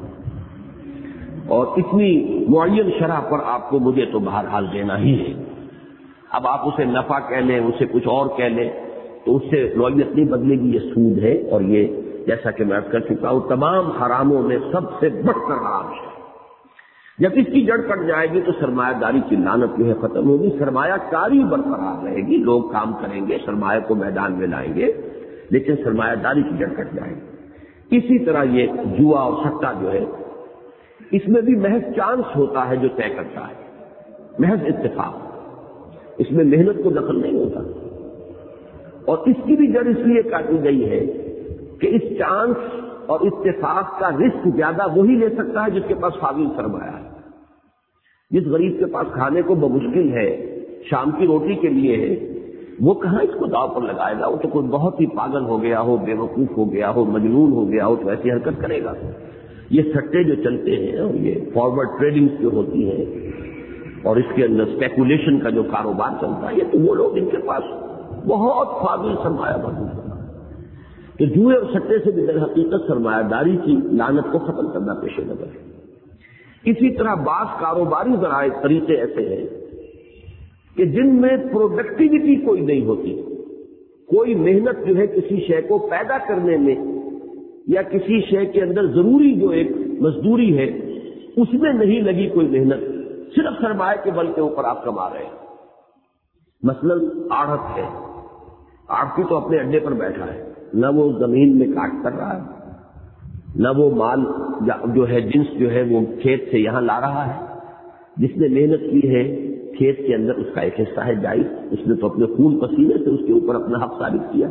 اور اتنی معین شرح پر آپ کو مجھے تو بہرحال دینا ہی ہے۔ اب آپ اسے نفع کہہ لیں، اسے کچھ اور کہہ لیں، تو اس سے رویت نہیں بدلے گی، یہ سود ہے، اور یہ جیسا کہ میں عرض کر چکا ہوں تمام حراموں میں سب سے بڑھ کر حرام ہے۔ جب اس کی جڑ کٹ جائے گی تو سرمایہ داری کی لعنت جو ہے ختم ہوگی، سرمایہ کاری برقرار رہے گی، لوگ کام کریں گے، سرمایہ کو میدان میں لائیں گے، لیکن سرمایہ داری کی جڑ کٹ جائے گی۔ اسی طرح یہ جوا اور سٹا جو ہے، اس میں بھی محض چانس ہوتا ہے جو طے کرتا ہے، محض اتفاق، اس میں محنت کو دخل نہیں ہوتا، اور اس کی بھی جڑ اس لیے کاٹی گئی ہے کہ اس چانس اور اتفاق کا رسک زیادہ وہی لے سکتا ہے جس کے پاس فاضل سرمایہ ہے۔ جس غریب کے پاس کھانے کو بمشکل ہے، شام کی روٹی کے لیے ہے، وہ کہاں اس کو داؤ پر لگائے گا؟ وہ تو کوئی بہت ہی پاگل ہو گیا ہو، بے وقوف ہو گیا ہو، مجنون ہو گیا ہو تو ایسی حرکت کرے گا۔ یہ سٹے جو چلتے ہیں اور یہ فارورڈ ٹریڈنگ جو ہوتی ہے اور اس کے اندر اسپیکولیشن کا جو کاروبار چلتا ہے، یہ تو وہ لوگ جن کے پاس بہت فاضل سرمایہ موجود ہے۔ تو جوئے اور سٹے سے بھی در حقیقت سرمایہ داری کی لعنت کو ختم کرنا پیش نظر ہے۔ اسی طرح بعض کاروباری ذرائع طریقے ایسے ہیں کہ جن میں پروڈکٹیوٹی کوئی نہیں ہوتی، کوئی محنت جو ہے کسی شے کو پیدا کرنے میں یا کسی شے کے اندر ضروری جو ایک مزدوری ہے اس میں نہیں لگی کوئی محنت، صرف سرمایہ کے بل کے اوپر آپ کما رہے ہیں۔ مثلا آڑھت ہے، آڑھتی تو اپنے اڈے پر بیٹھا ہے، نہ وہ زمین میں کاٹ کر رہا ہے، نہ وہ مال جو ہے جنس جو ہے وہ کھیت سے یہاں لا رہا ہے۔ جس نے محنت کی ہے کھیت کے اندر اس کا ایک حصہ ہے جائز، اس نے تو اپنے خون پسینے سے اس کے اوپر اپنا حق ثابت کیا۔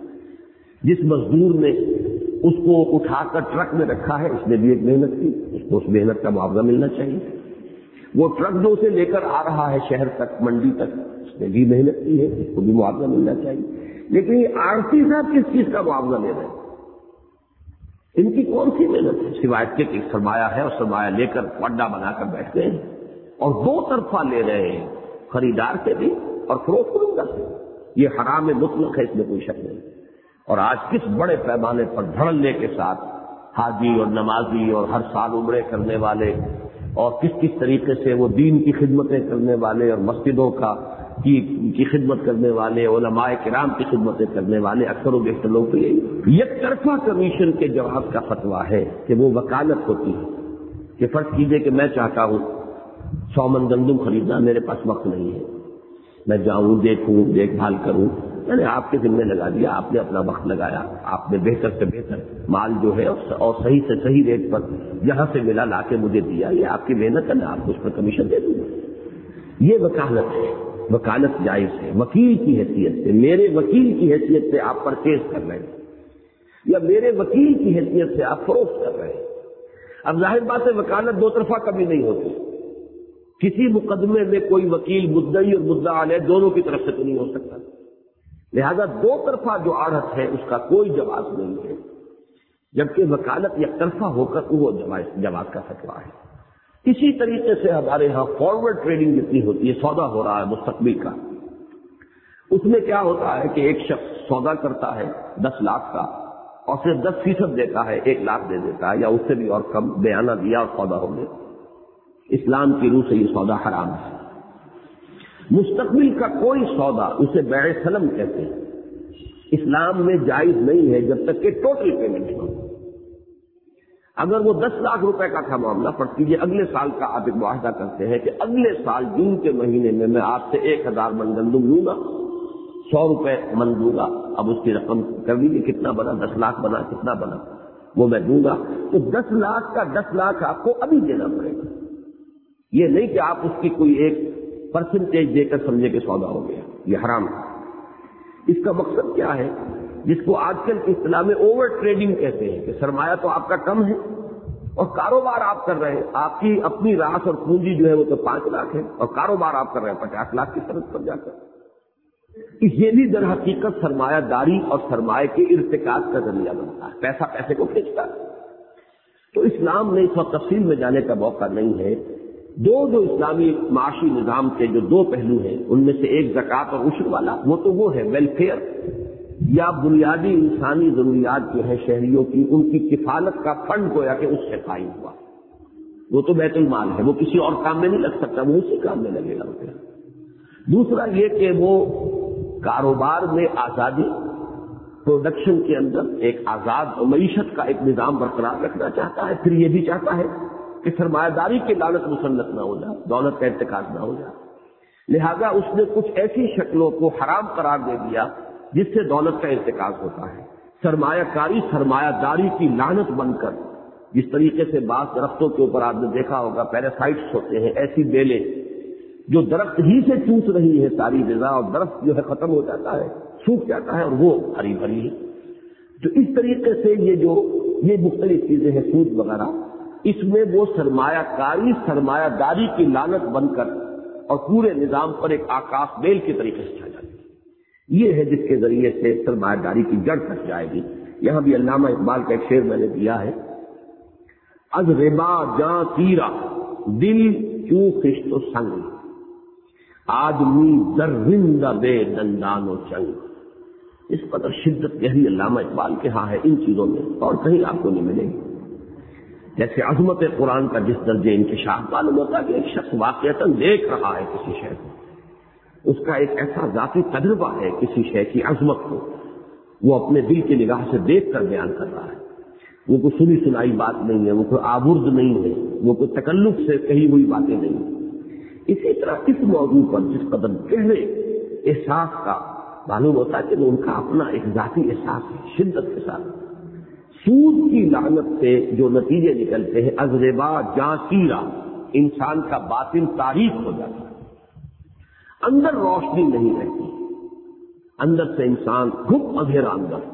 جس مزدور نے اس کو اٹھا کر ٹرک میں رکھا ہے اس نے بھی ایک محنت کی، اس کو اس محنت کا معاوضہ ملنا چاہیے۔ وہ ٹرک جو اسے لے کر آ رہا ہے شہر تک، منڈی تک، اس نے بھی محنت کی ہے، اس کو بھی معاوضہ ملنا چاہیے۔ لیکن یہ آڑتی صاحب کس چیز کا معاوضہ لے رہے ہیں؟ ان کی کون سی محنت ہے سوائے کہ ایک سرمایہ ہے اور سرمایہ لے کر اڈا بنا کر بیٹھتے ہیں اور دو طرفہ لے رہے ہیں، خریدار سے بھی اور فروخت کنندہ سے۔ یہ حرام مطلق ہے، اس میں کوئی شک نہیں۔ اور آج کس بڑے پیمانے پر دھڑلے کے ساتھ حاجی اور نمازی اور ہر سال عمرے کرنے والے اور کس کس طریقے سے وہ دین کی خدمتیں کرنے والے اور مسجدوں کا کی کی خدمت کرنے والے، علماء کرام کی خدمتیں کرنے والے اکثر و بیشتر لوگ تو یہی یک طرفہ کمیشن کے جواز کا فتویٰ ہے کہ وہ وکالت ہوتی ہے کہ فرض کیجئے کہ میں چاہتا ہوں سو من گندم خریدنا، میرے پاس وقت نہیں ہے، میں جاؤں دیکھوں دیکھ بھال کروں، میں نے آپ کے ذمہ لگا دیا، آپ نے اپنا وقت لگایا، آپ نے بہتر سے بہتر مال جو ہے اور صحیح سے صحیح ریٹ پر جہاں سے ملا لا کے مجھے دیا، یہ آپ کی محنت ہے، میں آپ کو اس پر کمیشن دے دوں گا۔ یہ وکالت ہے، وکالت جائز ہے۔ وکیل کی حیثیت سے، میرے وکیل کی حیثیت سے آپ پرچیز کر رہے ہیں یا میرے وکیل کی حیثیت سے آپ فروخت کر رہے ہیں۔ اب ظاہر بات ہے وکالت دو طرفہ کبھی نہیں ہوتی، کسی مقدمے میں کوئی وکیل مدعی اور مدعا علیہ دونوں کی طرف سے تو نہیں ہو سکتا، لہذا دو طرفہ جو آڑت ہے اس کا کوئی جواز نہیں ہے، جبکہ وکالت یک طرفہ ہو کر وہ جواز کا فتویٰ ہے۔ اسی طریقے سے ہمارے ہاں فارورڈ ٹریڈنگ جتنی ہوتی ہے، سودا ہو رہا ہے مستقبل کا، اس میں کیا ہوتا ہے کہ ایک شخص سودا کرتا ہے دس لاکھ کا اور صرف دس فیصد دیتا ہے، ایک لاکھ دے دیتا ہے یا اس سے بھی اور کم، بیانہ دیا اور سودا ہو گیا۔ اسلام کی روح سے یہ سودا حرام ہے۔ مستقبل کا کوئی سودا، اسے بیع سلم کہتے ہیں، اسلام میں جائز نہیں ہے جب تک کہ ٹوٹل پیمنٹ ہو۔ اگر وہ دس لاکھ روپے کا تھا معاملہ، فرض کیجیے اگلے سال کا آپ ایک معاہدہ کرتے ہیں کہ اگلے سال جون کے مہینے میں میں آپ سے ایک ہزار من گندم لوں گا، سو روپے من دوں گا، اب اس کی رقم کر لیجیے کتنا بنا، دس لاکھ بنا، کتنا بنا وہ میں دوں گا، تو دس لاکھ کا دس لاکھ آپ کو ابھی دینا پڑے گا۔ یہ نہیں کہ آپ اس کی کوئی ایک پرسنٹیج دے کر سمجھے کہ سودا ہو گیا، یہ حرام ہے۔ اس کا مقصد کیا ہے؟ جس کو آج کل کی اصطلاح میں اوور ٹریڈنگ کہتے ہیں، کہ سرمایہ تو آپ کا کم ہے اور کاروبار آپ کر رہے ہیں، آپ کی اپنی راس اور پونجی جو ہے وہ تو پانچ لاکھ ہے اور کاروبار آپ کر رہے ہیں پچاس لاکھ کی سرحد پر جا کر۔ یہ بھی در حقیقت سرمایہ داری اور سرمایہ کے ارتکاز کا ذریعہ بنتا ہے، پیسہ پیسے کو کھینچتا ہے۔ تو اسلام میں اس وقت تفصیل میں جانے کا موقع نہیں ہے۔ دو جو اسلامی معاشی نظام کے جو دو پہلو ہیں، ان میں سے ایک زکوٰۃ اور عشر والا، وہ تو وہ ہے ویلفیئر یا بنیادی انسانی ضروریات جو ہیں شہریوں کی، ان کی کفالت کا فنڈ گویا کہ اس سے قائم ہوا، وہ تو بیت المال ہے، وہ کسی اور کام میں نہیں لگ سکتا، وہ اسی کام میں لگے گا۔ دوسرا یہ کہ وہ کاروبار میں آزادی، پروڈکشن کے اندر ایک آزاد معیشت کا ایک نظام برقرار رکھنا چاہتا ہے، پھر یہ بھی چاہتا ہے کہ سرمایہ داری کی لالچ مسلط نہ ہو جائے، دولت کا ارتکاز نہ ہو جائے، لہذا اس نے کچھ ایسی شکلوں کو حرام قرار دے دیا جس سے دولت کا ارتکاز ہوتا ہے۔ سرمایہ کاری سرمایہ داری کی لعنت بن کر، جس طریقے سے بعض درختوں کے اوپر آپ نے دیکھا ہوگا پیراسائٹس ہوتے ہیں، ایسی بیلیں جو درخت ہی سے چوس رہی ہے ساری غذا، اور درخت جو ہے ختم ہو جاتا ہے، سوکھ جاتا ہے اور وہ ہری بھری ہے۔ تو اس طریقے سے یہ جو یہ مختلف چیزیں ہیں سود وغیرہ، اس میں وہ سرمایہ کاری سرمایہ داری کی لعنت بن کر اور پورے نظام پر ایک آکاش بیل کے طریقے سے چھا جاتی ہے۔ یہ ہے جس کے ذریعے سے سرمایہ داری کی جڑ کٹ جائے گی۔ یہاں بھی علامہ اقبال کا ایک شعر میں نے دیا ہے، از ربا جاں تیرا دل کیوں خشت و سنگ، آدمی درندہ بے دندان و چنگ۔ اس قدر شدت گہری علامہ اقبال کے ہاں ہے ان چیزوں میں، اور کہیں آپ کو نہیں ملے گی۔ جیسے عظمت قرآن کا جس درجے انکشاف معلوم ہوتا ہے کہ ایک شخص واقعتاً دیکھ رہا ہے کسی شے کو، اس کا ایک ایسا ذاتی تجربہ ہے کسی شے کی عظمت کو، وہ اپنے دل کی نگاہ سے دیکھ کر بیان کر رہا ہے، وہ کوئی سنی سنائی بات نہیں ہے، وہ کوئی آورد نہیں ہے، وہ کوئی تکلف سے کہی ہوئی باتیں نہیں ہیں۔ اسی طرح اس موضوع پر جس قدر گہرے احساس کا معلوم ہوتا ہے کہ وہ ان کا اپنا ایک ذاتی احساس ہے شدت کے ساتھ۔ سود کی لعنت سے جو نتیجے نکلتے ہیں، از ربا جاں کیرا، انسان کا باطن تاریک ہو جاتا ہے، اندر روشنی نہیں رہتی، اندر سے انسان گھپ اندھیرا اندر،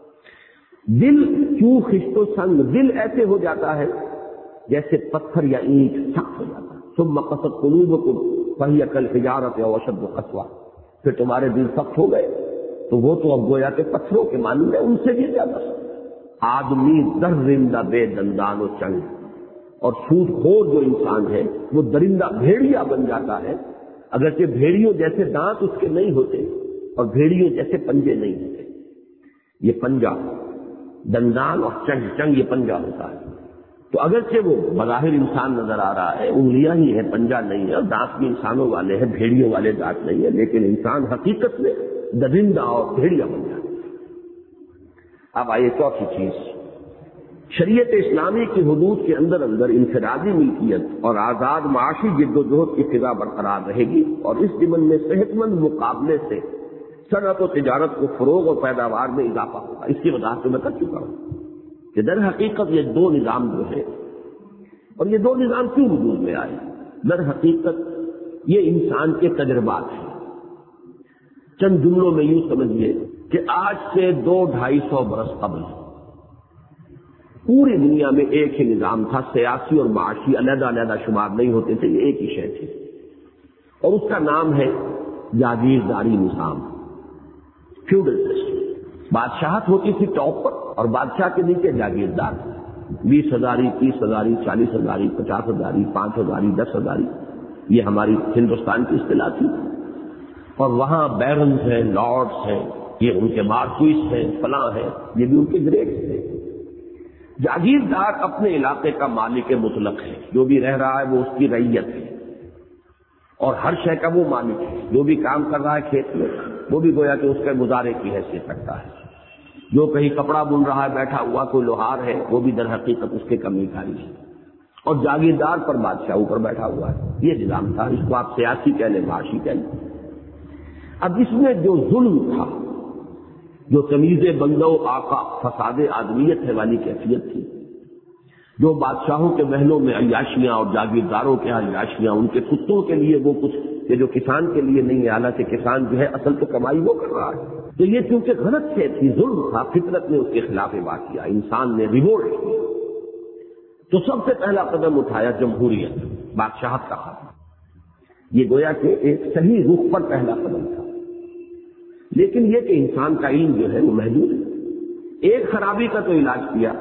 دل کیوں خشت و سنگ، دل ایسے ہو جاتا ہے جیسے پتھر یا اینٹ سخت ہو جاتا ہے۔ ثم قست قلوبکم فہی کالحجارۃ او اشد قسوہ، پھر تمہارے دل سخت ہو گئے تو وہ تو اب گویا کہ پتھروں کے مانند ہے، ان سے بھی زیادہ سخت۔ آدمی درندہ بے دندان و چنگ، اور سود خور جو انسان ہے وہ درندہ بھیڑیا بن جاتا ہے، اگرچہ بھیڑیوں جیسے دانت اس کے نہیں ہوتے اور بھیڑیوں جیسے پنجے نہیں ہوتے۔ یہ پنجہ، دندان اور چنگ، چنگ یہ پنجہ ہوتا ہے، تو اگرچہ وہ بظاہر انسان نظر آ رہا ہے، انگلیاں ہی ہے، پنجہ نہیں ہے، اور دانت بھی انسانوں والے ہیں، بھیڑیوں والے دانت نہیں ہے، لیکن انسان حقیقت میں درندہ اور بھیڑیا بن جاتا ہے۔ اب آئیے چوتھی چیز، شریعت اسلامی کی حدود کے اندر اندر انفرادی ملکیت اور آزاد معاشی جد و جہد کی فضا برقرار رہے گی، اور اس ضمن میں صحت مند مقابلے سے صنعت و تجارت کو فروغ اور پیداوار میں اضافہ ہوگا۔ اس کی وضاحت تو میں کر چکا ہوں کہ در حقیقت یہ دو نظام جو ہے، اور یہ دو نظام کیوں وجود میں آئے، در حقیقت یہ انسان کے تجربات ہیں۔ چند جملوں میں یوں سمجھیے کہ آج سے دو ڈھائی سو برس قبل پوری دنیا میں ایک ہی نظام تھا، سیاسی اور معاشی علیحدہ علیحدہ شمار نہیں ہوتے تھے، یہ ایک ہی شے تھی، اور اس کا نام ہے جاگیرداری نظام، فیوڈل سسٹم۔ بادشاہت ہوتی تھی ٹاپ پر، اور بادشاہ کے نیچے جاگیردار، بیس ہزاری، تیس ہزاری، چالیس ہزاری، پچاس ہزاری، پانچ ہزاری، دس ہزاری، یہ ہماری ہندوستان کی اصطلاح تھی، اور وہاں بیرنز ہیں، لارڈز ہیں، یہ ان کے مارکوئس ہیں، فلاں ہیں، یہ بھی ان کے گریڈ تھے۔ جاگیردار اپنے علاقے کا مالک مطلق ہے، جو بھی رہ رہا ہے وہ اس کی رعیت ہے، اور ہر شے کا وہ مالک ہے۔ جو بھی کام کر رہا ہے کھیت میں وہ بھی گویا کہ اس کے مظاہرے کی حیثیت رکھتا ہے۔ جو کہیں کپڑا بن رہا ہے بیٹھا ہوا کوئی لوہار ہے، وہ بھی در حقیقت اس کے کمی کاری ہے، اور جاگیردار پر بادشاہ اوپر بیٹھا ہوا ہے۔ یہ نظام تھا، اس کو آپ سیاسی کہہ لیں، معاشی کہہ لیں۔ اب اس میں جو ظلم تھا، جو تمیز بندہ و آقا، فساد آدمیت ہے والی کیفیت تھی، جو بادشاہوں کے محلوں میں عیاشیاں اور جاگیرداروں کے ہاں عیاشیاں، ان کے کتوں کے لیے وہ کچھ کہ جو کسان کے لیے نہیں ہے، حالانکہ کسان جو ہے اصل تو کمائی وہ کر رہا ہے۔ تو یہ کیونکہ غلط سے تھی، ظلم تھا، فطرت نے اس کے خلاف بات کیا، انسان نے ریوولٹ کیا، تو سب سے پہلا قدم اٹھایا جمہوریت، بادشاہت کا خاتمہ۔ یہ گویا کہ ایک صحیح رخ پر پہلا قدم تھا، لیکن یہ کہ انسان کا علم جو ہے وہ محدود ہے۔ ایک خرابی کا تو علاج کیا،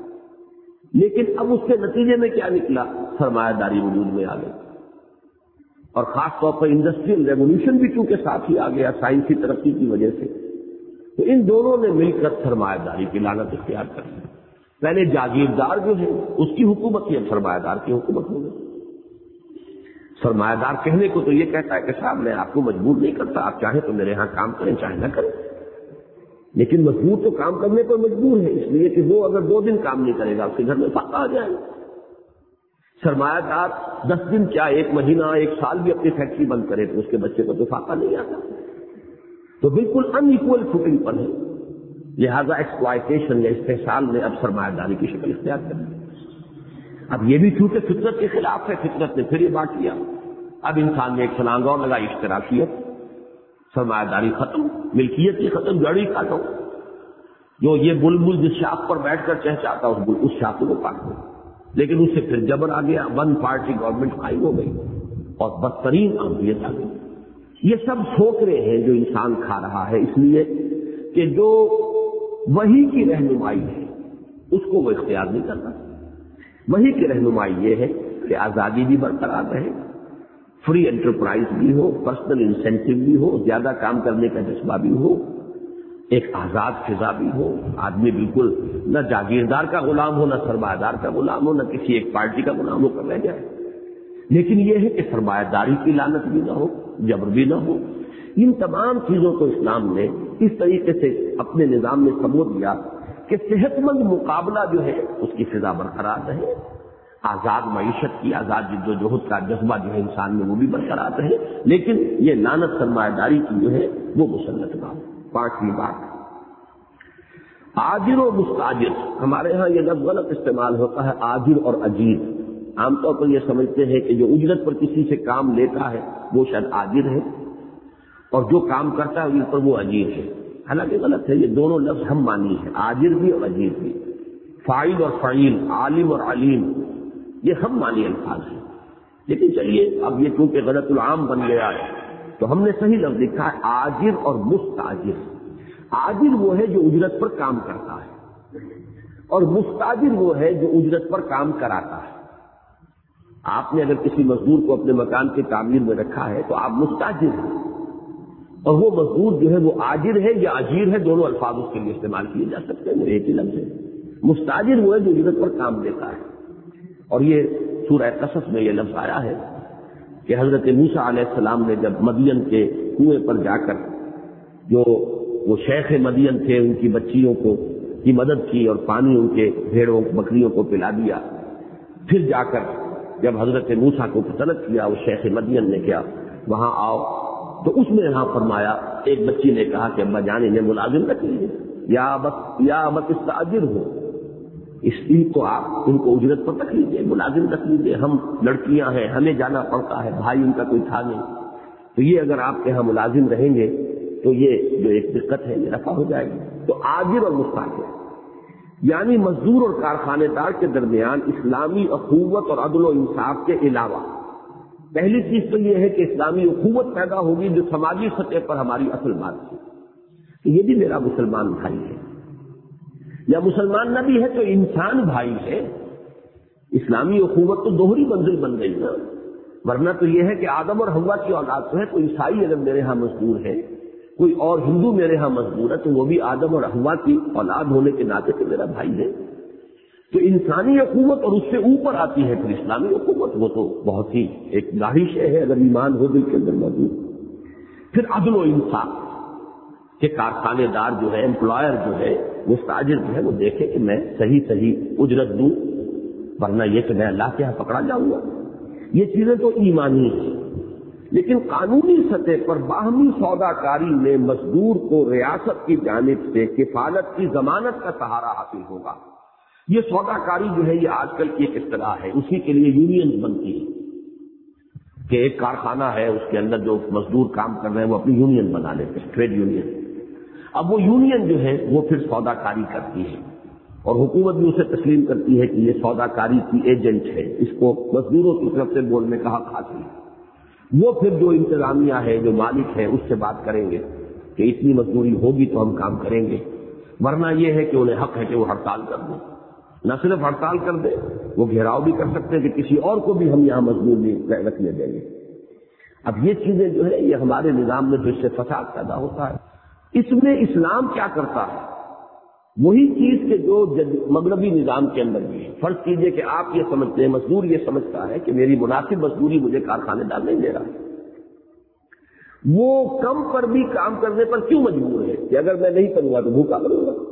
لیکن اب اس کے نتیجے میں کیا نکلا؟ سرمایہ داری وجود میں آ گئی، اور خاص طور پر انڈسٹریل ریولوشن بھی چونکہ ساتھ ہی آ گیا سائنسی ترقی کی وجہ سے، تو ان دونوں نے مل کر سرمایہ داری کی لعنت اختیار کر لی۔ پہلے جاگیردار جو ہے اس کی حکومت تھی، اب سرمایہ دار کی حکومت ہو گئی۔ سرمایہ دار کہنے کو تو یہ کہتا ہے کہ صاحب میں آپ کو مجبور نہیں کرتا، آپ چاہیں تو میرے ہاں کام کریں چاہے نہ کریں، لیکن مجبور تو کام کرنے پر مجبور ہے، اس لیے کہ وہ اگر دو دن کام نہیں کرے گا اس کے گھر میں فاقہ آ جائے گا۔ سرمایہ دار دس دن کیا ایک مہینہ ایک سال بھی اپنی فیکٹری بند کرے تو اس کے بچے کو تو فاقہ نہیں آتا، تو بالکل ان ایکول فوٹنگ پر ہے۔ لہذا ایکسپلائٹیشن یا استحصال نے اب سرمایہ داری کی شکل اختیار کر لی۔ اب یہ بھی چونکہ فطرت کے خلاف ہے، فطرت نے پھر یہ بات کیا، اب انسان نے ایک چھلانگ اور لگائی، اشتراکیت، سرمایہ داری ختم، ملکیت کی ختم، جڑی کاٹو، جو یہ بلبل جس شاخ پر بیٹھ کر چہچاتا اس بل اس شاخ کو کاٹ دو، لیکن اس سے پھر جبر آ گیا، ون پارٹی گورنمنٹ قائم ہو گئی اور بدترین عملیت آ گئی۔ یہ سب ٹھوکرے ہیں جو انسان کھا رہا ہے، اس لیے کہ جو وحی کی رہنمائی ہے اس کو وہ اختیار نہیں کرتا۔ وحی کی رہنمائی یہ ہے کہ آزادی بھی برقرار رہے، فری انٹرپرائز بھی ہو، پرسنل انسینٹیو بھی ہو، زیادہ کام کرنے کا جذبہ بھی ہو، ایک آزاد فضا بھی ہو، آدمی بالکل نہ جاگیردار کا غلام ہو، نہ سرمایہ دار کا غلام ہو، نہ کسی ایک پارٹی کا غلام ہو کر رہ جائے۔ لیکن یہ ہے کہ سرمایہ داری کی لعنت بھی نہ ہو، جبر بھی نہ ہو۔ ان تمام چیزوں کو اسلام نے اس طریقے سے اپنے نظام میں سمو دیا کہ صحت مند مقابلہ جو ہے اس کی فضا برقرار رہے، آزاد معیشت کی، آزاد جد و جہد کا جذبہ جو ہے انسان میں وہ بھی برقرار رہے، لیکن یہ لعنت سرمایہ داری کی جو ہے وہ مسلط نہ ہو۔ پانچویں بات، آجر و مستاجر۔ ہمارے ہاں یہ لفظ غلط استعمال ہوتا ہے، آجر اور اجیر۔ عام طور پر یہ سمجھتے ہیں کہ جو اجرت پر کسی سے کام لیتا ہے وہ شاید آجر ہے، اور جو کام کرتا ہے ان پر وہ اجیر ہے۔ حالانکہ غلط ہے، یہ دونوں لفظ ہم مانی ہے، آجر بھی اور اجیر بھی، فاعل اور فعیل، عالم اور علیم، یہ ہم مانی الفاظ ہیں۔ لیکن چلیے اب یہ چونکہ غلط العام بن گیا ہے تو ہم نے صحیح لفظ لکھا ہے آجر اور مستاجر۔ آجر وہ ہے جو اجرت پر کام کرتا ہے، اور مستاجر وہ ہے جو اجرت پر کام کراتا ہے۔ آپ نے اگر کسی مزدور کو اپنے مکان کی تعمیر میں رکھا ہے تو آپ مستاجر ہیں، اور وہ مزدور جو ہے وہ آجر ہے یا اجیر ہے، دونوں الفاظ اس کے لیے استعمال کیے جا سکتے ہیں، وہ ایک ہی لفظ ہے۔ مستاجر وہ ہے جو اجرت پر کام دیتا ہے، اور یہ سورہ قصص میں یہ لفظ آیا ہے کہ حضرت موسیٰ علیہ السلام نے جب مدین کے کنویں پر جا کر جو وہ شیخ مدین تھے ان کی بچیوں کو کی مدد کی اور پانی ان کے بھیڑوں بکریوں کو پلا دیا، پھر جا کر جب حضرت موسیٰ کو طلب کیا وہ شیخ مدین نے کیا وہاں آؤ، تو اس میں یہاں فرمایا، ایک بچی نے کہا کہ ابا جان انہیں ملازم رکھ لیجیے، یا بس یا بس استاجر ہو، اس لیے کو آپ ان کو اجرت پر رکھ لیجیے، ملازم رکھ لیجیے، ہم لڑکیاں ہیں ہمیں جانا پڑتا ہے، بھائی ان کا کوئی تھا نہیں، تو یہ اگر آپ کے ہاں ملازم رہیں گے تو یہ جو ایک دقت ہے یہ رفع ہو جائے گی۔ تو آجر اور مستاجر یعنی مزدور اور کارخانے دار کے درمیان اسلامی اخوت اور عدل و انصاف کے علاوہ پہلی چیز تو یہ ہے کہ اسلامی اخوت پیدا ہوگی جو سماجی سطح پر ہماری اصل بات ہے کہ یہ بھی میرا مسلمان بھائی ہے، یا مسلمان نہ بھی ہے تو انسان بھائی ہے۔ اسلامی اخوت تو دوہری منزل بن گئی نا، ورنہ تو یہ ہے کہ آدم اور حوا کی اولاد تو ہے، تو عیسائی اگر میرے ہاں مزدور ہے کوئی اور ہندو میرے ہاں مزدور ہے تو وہ بھی آدم اور حوا کی اولاد ہونے کے ناطے سے میرا بھائی ہے. تو انسانی حکومت اور اس سے اوپر آتی ہے پھر اسلامی حکومت، وہ تو بہت ہی ایک گاہی شے ہے اگر ایمان ہو دل کے اندر موجود. پھر عدل و انصاف کہ کارخانے دار جو ہے، امپلائر جو ہے، وہ تاجر جو ہے، وہ دیکھے کہ میں صحیح صحیح اجرت دوں، ورنہ یہ کہ میں اللہ کے یہاں پکڑا جاؤں گا. یہ چیزیں تو ایمانی ہیں. لیکن قانونی سطح پر باہمی سودا کاری میں مزدور کو ریاست کی جانب سے کفالت کی ضمانت کا سہارا حاصل ہوگا. یہ سودا کاری جو ہے یہ آج کل کی ایک اصطلاح ہے، اسی کے لیے یونین بنتی ہے کہ ایک کارخانہ ہے، اس کے اندر جو مزدور کام کر رہے ہیں وہ اپنی یونین بنا لیتے ہیں، ٹریڈ یونین. اب وہ یونین جو ہے وہ پھر سودا کاری کرتی ہے اور حکومت بھی اسے تسلیم کرتی ہے کہ یہ سودا کاری کی ایجنٹ ہے، اس کو مزدوروں کی طرف سے بولنے کا حق حاصل ہے. وہ پھر جو انتظامیہ ہے، جو مالک ہے، اس سے بات کریں گے کہ اتنی مزدوری ہوگی تو ہم کام کریں گے، ورنہ یہ ہے کہ انہیں حق ہے کہ وہ ہڑتال کر دیں. نہ صرف ہڑتال کر دیں، وہ گھیراؤ بھی کر سکتے ہیں کہ کسی اور کو بھی ہم یہاں مزدور نہیں رکھنے دیں گے. اب یہ چیزیں جو ہے یہ ہمارے نظام میں جو اس سے فساد پیدا ہوتا ہے. اس میں اسلام کیا کرتا ہے؟ وہی چیز کہ جو مغربی نظام کے اندر بھی ہے. فرض کیجئے کہ آپ یہ سمجھتے ہیں، مزدور یہ سمجھتا ہے کہ میری مناسب مزدوری مجھے کارخانے دار نہیں دے رہا، وہ کم پر بھی کام کرنے پر کیوں مجبور ہے کہ اگر میں نہیں کروں گا تو بھوکا مروں گا؟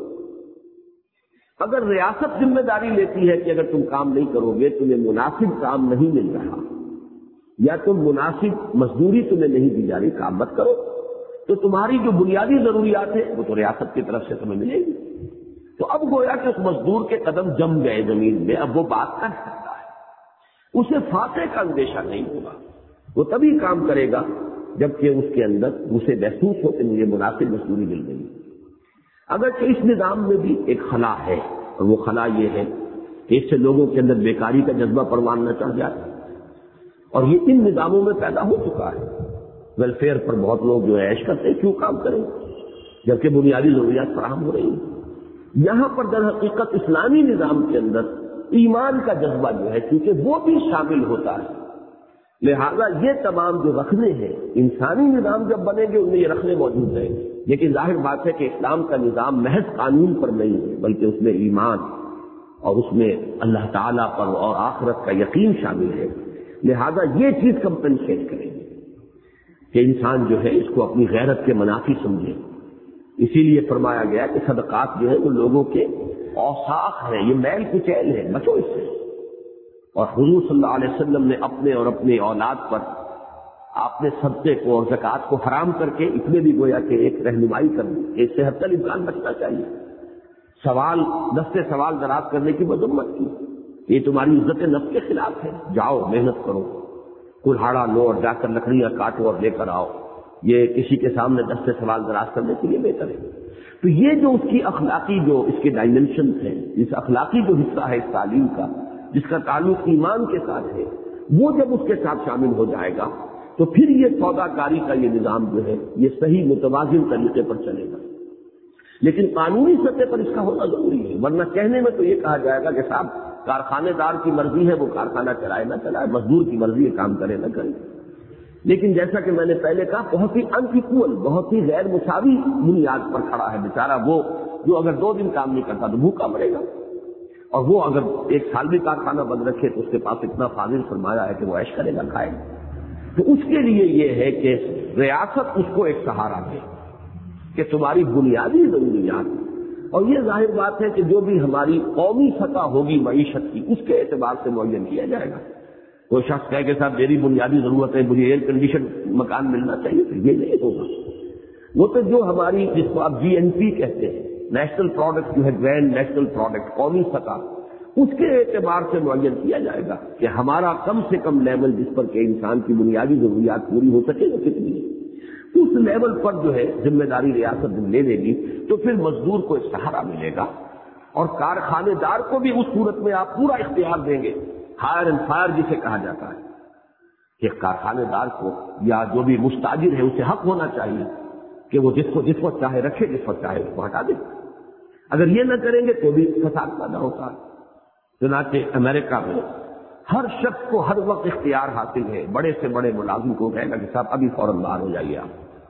اگر ریاست ذمہ داری لیتی ہے کہ اگر تم کام نہیں کرو گے تمہیں مناسب کام نہیں مل رہا یا تم مناسب مزدوری تمہیں نہیں دی جا رہی، کام مت کرو، تو تمہاری جو بنیادی ضروریات ہیں وہ تو ریاست کی طرف سے تمہیں ملے گی. تو اب گویا کہ اس مزدور کے قدم جم گئے زمین میں، اب وہ بات کر سکتا ہے، اسے فاقے کا اندیشہ نہیں ہوگا. وہ تبھی کام کرے گا جبکہ اس کے اندر اسے محسوس ہو کہ مجھے مناسب مزدوری مل گئی. اگرچہ اس نظام میں بھی ایک خلا ہے، اور وہ خلا یہ ہے کہ اس سے لوگوں کے اندر بیکاری کا جذبہ پروان نہ چڑھ جائے، اور یہ ان نظاموں میں پیدا ہو چکا ہے. ویلفیئر پر بہت لوگ جو ہے عیش کرتے ہیں، کیوں کام کریں جبکہ بنیادی ضروریات فراہم ہو رہی ہیں. یہاں پر در حقیقت اسلامی نظام کے اندر ایمان کا جذبہ جو ہے کیونکہ وہ بھی شامل ہوتا ہے، لہذا یہ تمام جو رکھنے ہیں انسانی نظام جب بنے گے ان میں یہ رکھنے موجود رہیں گے. لیکن ظاہر بات ہے کہ اسلام کا نظام محض قانون پر نہیں ہے بلکہ اس میں ایمان اور اس میں اللہ تعالیٰ پر اور آخرت کا یقین شامل ہے. لہذا یہ چیز کمپنسیٹ کریں گے کہ انسان جو ہے اس کو اپنی غیرت کے منافی سمجھے. اسی لیے فرمایا گیا کہ صدقات جو ہے وہ لوگوں کے اوساخ ہیں، یہ میل کچیل ہے، بچو اس سے. اور حضور صلی اللہ علیہ وسلم نے اپنے اور اپنی اولاد پر آپ نے صدقے کو اور زکوٰۃ کو حرام کر کے اس میں بھی گویا کہ ایک رہنمائی کر دی کہ اس سے حتی الامکان بچنا چاہیے. سوال دستے سوال دراز کرنے کی مذمت کی، یہ تمہاری عزت نفس کے خلاف ہے. جاؤ محنت کرو، کلہاڑا لو اور جا کر لکڑیاں کاٹو اور لے کر آؤ، یہ کسی کے سامنے دستے سوال دراز کرنے کے لیے بہتر ہے. تو یہ جو اس کی اخلاقی جو اس کے ڈائمینشن ہیں، اس اخلاقی جو حصہ ہے اس تعلیم کا جس کا تعلق ایمان کے ساتھ ہے، وہ جب اس کے ساتھ شامل ہو جائے گا تو پھر یہ سودا کاری کا یہ نظام جو ہے یہ صحیح متوازن طریقے پر چلے گا. لیکن قانونی سطح پر اس کا ہونا ضروری ہے، ورنہ کہنے میں تو یہ کہا جائے گا کہ صاحب کارخانے دار کی مرضی ہے وہ کارخانہ چلائے نہ چلائے، مزدور کی مرضی ہے کام کرے نہ کرے. لیکن جیسا کہ میں نے پہلے کہا بہت ہی انفیکول، بہت ہی غیر مساوی بنیاد پر کھڑا ہے بیچارہ وہ جو اگر دو دن کام نہیں کرتا تو بھوکا مرے گا، اور وہ اگر ایک سال بھی کارخانہ بند رکھے تو اس کے پاس اتنا فاضل سرمایہ ہے کہ وہ عیش کرے گا، کھائے گا. تو اس کے لیے یہ ہے کہ ریاست اس کو ایک سہارا دے کہ تمہاری بنیادی ضروریات، اور یہ ظاہر بات ہے کہ جو بھی ہماری قومی سطح ہوگی معیشت کی اس کے اعتبار سے معین کیا جائے گا. کوئی شخص کہے کہ صاحب میری بنیادی ضرورت ہے مجھے ایئر کنڈیشن مکان ملنا چاہیے، تو یہ نہیں ہوگا. وہ تو جو ہماری جس کو آپ جی این پی کہتے ہیں، نیشنل پروڈکٹ جو ہے، گرینڈ نیشنل پروڈکٹ، قومی سطح، اس کے اعتبار سے معین کیا جائے گا کہ ہمارا کم سے کم لیول جس پر کہ انسان کی بنیادی ضروریات پوری ہو سکے وہ کتنی ہے. اس لیول پر جو ہے ذمہ داری ریاست لے لے گی تو پھر مزدور کو ایک سہارا ملے گا، اور کارخانے دار کو بھی اس صورت میں آپ پورا اختیار دیں گے، ہائر اینڈ فائر جسے کہا جاتا ہے کہ کارخانے دار کو یا جو بھی مستاجر ہے اسے حق ہونا چاہیے کہ وہ جس کو جس وقت چاہے رکھے، جس وقت چاہے اس کو ہٹا دے. اگر یہ نہ کریں گے تو بھی فساد پیدا ہوتا ہے. چنانچہ امریکہ میں ہر شخص کو ہر وقت اختیار حاصل ہے، بڑے سے بڑے ملازم کو کہے گا کہ صاحب ابھی فوراً باہر ہو جائیے آپ،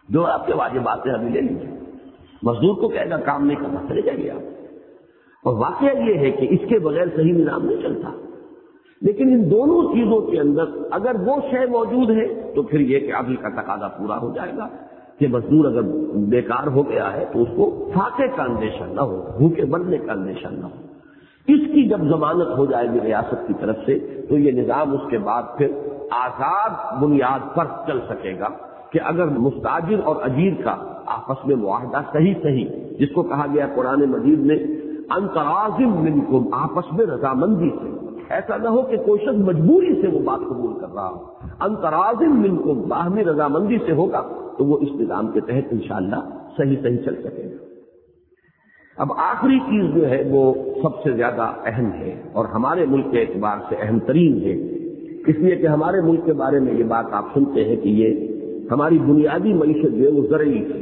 جو آپ کے واجبات ہیں ابھی لے لیجیے. مزدور کو کہے گا کام نہیں کرنا, چلے جائیے آپ. اور واقعہ یہ ہے کہ اس کے بغیر صحیح نظام نہیں چلتا. لیکن ان دونوں چیزوں کے اندر اگر وہ شے موجود ہے تو پھر یہ کہ عدل کا تقاضا پورا ہو جائے گا کہ مزدور اگر بیکار ہو گیا ہے تو اس کو فاقے کا اندیشہ نہ ہو, بھوکے مرنے کا اندیشہ نہ ہو. اس کی جب ضمانت ہو جائے گی ریاست کی طرف سے تو یہ نظام اس کے بعد پھر آزاد بنیاد پر چل سکے گا کہ اگر مستاجر اور اجیر کا آپس میں معاہدہ صحیح صحیح جس کو کہا گیا قرآن مجید میں ان تراضٍ منکم, آپس میں رضامندی سے, ایسا نہ ہو کہ کوئی شخص مجبوری سے وہ بات قبول کر رہا ہو. ان تراضٍ منکم, باہمی رضامندی سے ہوگا تو وہ اس نظام کے تحت انشاءاللہ صحیح صحیح چل سکے گا. اب آخری چیز جو ہے وہ سب سے زیادہ اہم ہے اور ہمارے ملک کے اعتبار سے اہم ترین ہے, اس لیے کہ ہمارے ملک کے بارے میں یہ بات آپ سنتے ہیں کہ یہ ہماری بنیادی معیشت جو ہے وہ زرعی ہے,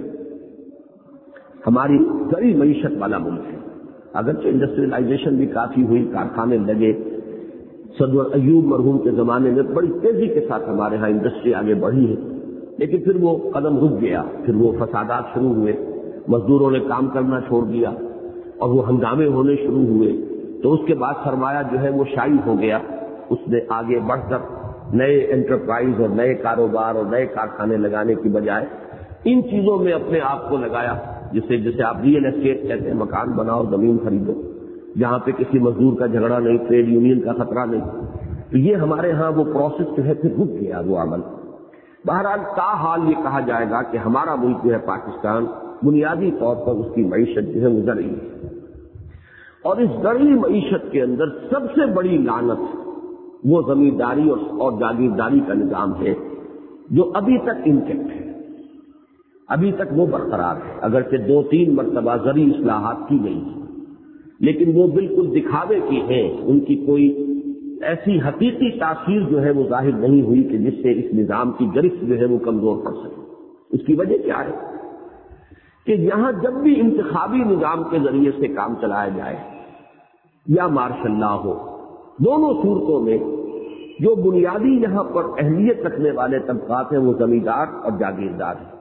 ہماری زرعی معیشت والا ملک ہے. اگرچہ انڈسٹریلائزیشن بھی کافی ہوئی, کارخانے لگے, صدر ایوب مرحوم کے زمانے میں بڑی تیزی کے ساتھ ہمارے ہاں انڈسٹری آگے بڑھی ہے, لیکن پھر وہ قدم رک گیا, پھر وہ فسادات شروع ہوئے, مزدوروں نے کام کرنا چھوڑ دیا اور وہ ہنگامے ہونے شروع ہوئے. تو اس کے بعد سرمایہ جو ہے وہ شائع ہو گیا, اس نے آگے بڑھ کر نئے انٹرپرائز اور نئے کاروبار اور نئے کارخانے لگانے کی بجائے ان چیزوں میں اپنے آپ کو لگایا, جسے جسے آپ ریئل اسٹیٹ کہتے ہیں, مکان بناؤ, زمین خریدو, جہاں پہ کسی مزدور کا جھگڑا نہیں, ٹریڈ یونین کا خطرہ نہیں. تو یہ ہمارے ہاں وہ پروسیس جو ہے پھر رک گیا وہ عمل. بہرحال تاحال یہ کہا جائے گا کہ ہمارا ملک جو ہے پاکستان بنیادی طور پر اس کی معیشت جو ہے وہ زرعی ہے, اور اس زرعی معیشت کے اندر سب سے بڑی لعنت وہ زمینداری اور جاگیرداری کا نظام ہے جو ابھی تک انٹیکٹ ہے, ابھی تک وہ برقرار ہے. اگرچہ دو تین مرتبہ زرعی اصلاحات کی گئی ہیں لیکن وہ بالکل دکھاوے کی ہیں, ان کی کوئی ایسی حقیقی تاثیر جو ہے وہ ظاہر نہیں ہوئی کہ جس سے اس نظام کی گرفت جو ہے وہ کمزور پڑ سکے. اس کی وجہ کیا ہے کہ یہاں جب بھی انتخابی نظام کے ذریعے سے کام چلایا جائے یا مارشل لا ہو, دونوں صورتوں میں جو بنیادی یہاں پر اہمیت رکھنے والے طبقات ہیں وہ زمیندار اور جاگیردار ہیں.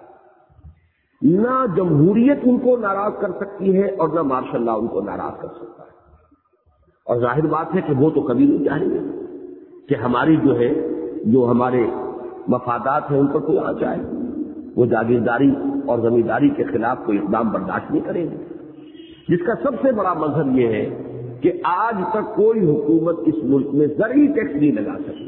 نہ جمہوریت ان کو ناراض کر سکتی ہے اور نہ مارشل لا ان کو ناراض کر سکتا ہے. اور ظاہر بات ہے کہ وہ تو کبھی نہیں چاہیں گے کہ ہماری جو ہے جو ہمارے مفادات ہیں ان پر کوئی آ جائے. وہ جاگیرداری اور زمینداری کے خلاف کوئی اقدام برداشت نہیں کریں گے. جس کا سب سے بڑا مظہر یہ ہے کہ آج تک کوئی حکومت اس ملک میں زرعی ٹیکس نہیں لگا سکی.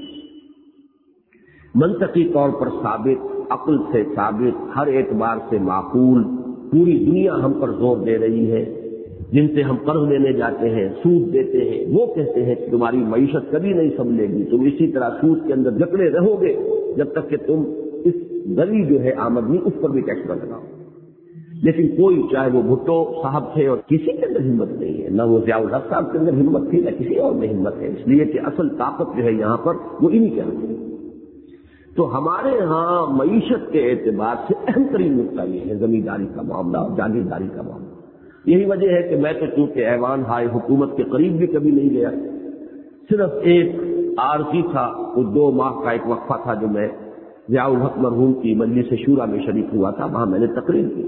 منطقی طور پر ثابت, عقل سے ثابت, ہر اعتبار سے معقول, پوری دنیا ہم پر زور دے رہی ہے. جن سے ہم قرض لینے جاتے ہیں, سود دیتے ہیں, وہ کہتے ہیں کہ تمہاری معیشت کبھی نہیں سنبھلے گی, تم اسی طرح سود کے اندر جکڑے رہو گے جب تک کہ تم اس زرعی جو ہے آمدنی اس پر بھی ٹیکس نہ لگاؤ. لیکن کوئی, چاہے وہ بھٹو صاحب تھے, اور کسی کے اندر ہمت نہیں ہے, نہ وہ ضیاء الحق صاحب کے اندر ہمت تھی, نہ کسی اور میں ہمت ہے, اس لیے کہ اصل طاقت جو ہے یہاں پر وہ انہی کے اندر ہے. تو ہمارے ہاں معیشت کے اعتبار سے اہم ترین نقطہ یہ ہے زمینداری کا معاملہ اور جاگیرداری کا معاملہ. یہی وجہ ہے کہ میں تو چونکہ ایوان ہائے حکومت کے قریب بھی کبھی نہیں گیا, صرف ایک عارضی تھا, وہ دو ماہ کا ایک وقفہ تھا جو میں ضیاء الحق مرحوم کی مجلس شورا میں شریک ہوا تھا. وہاں میں نے تقریر کی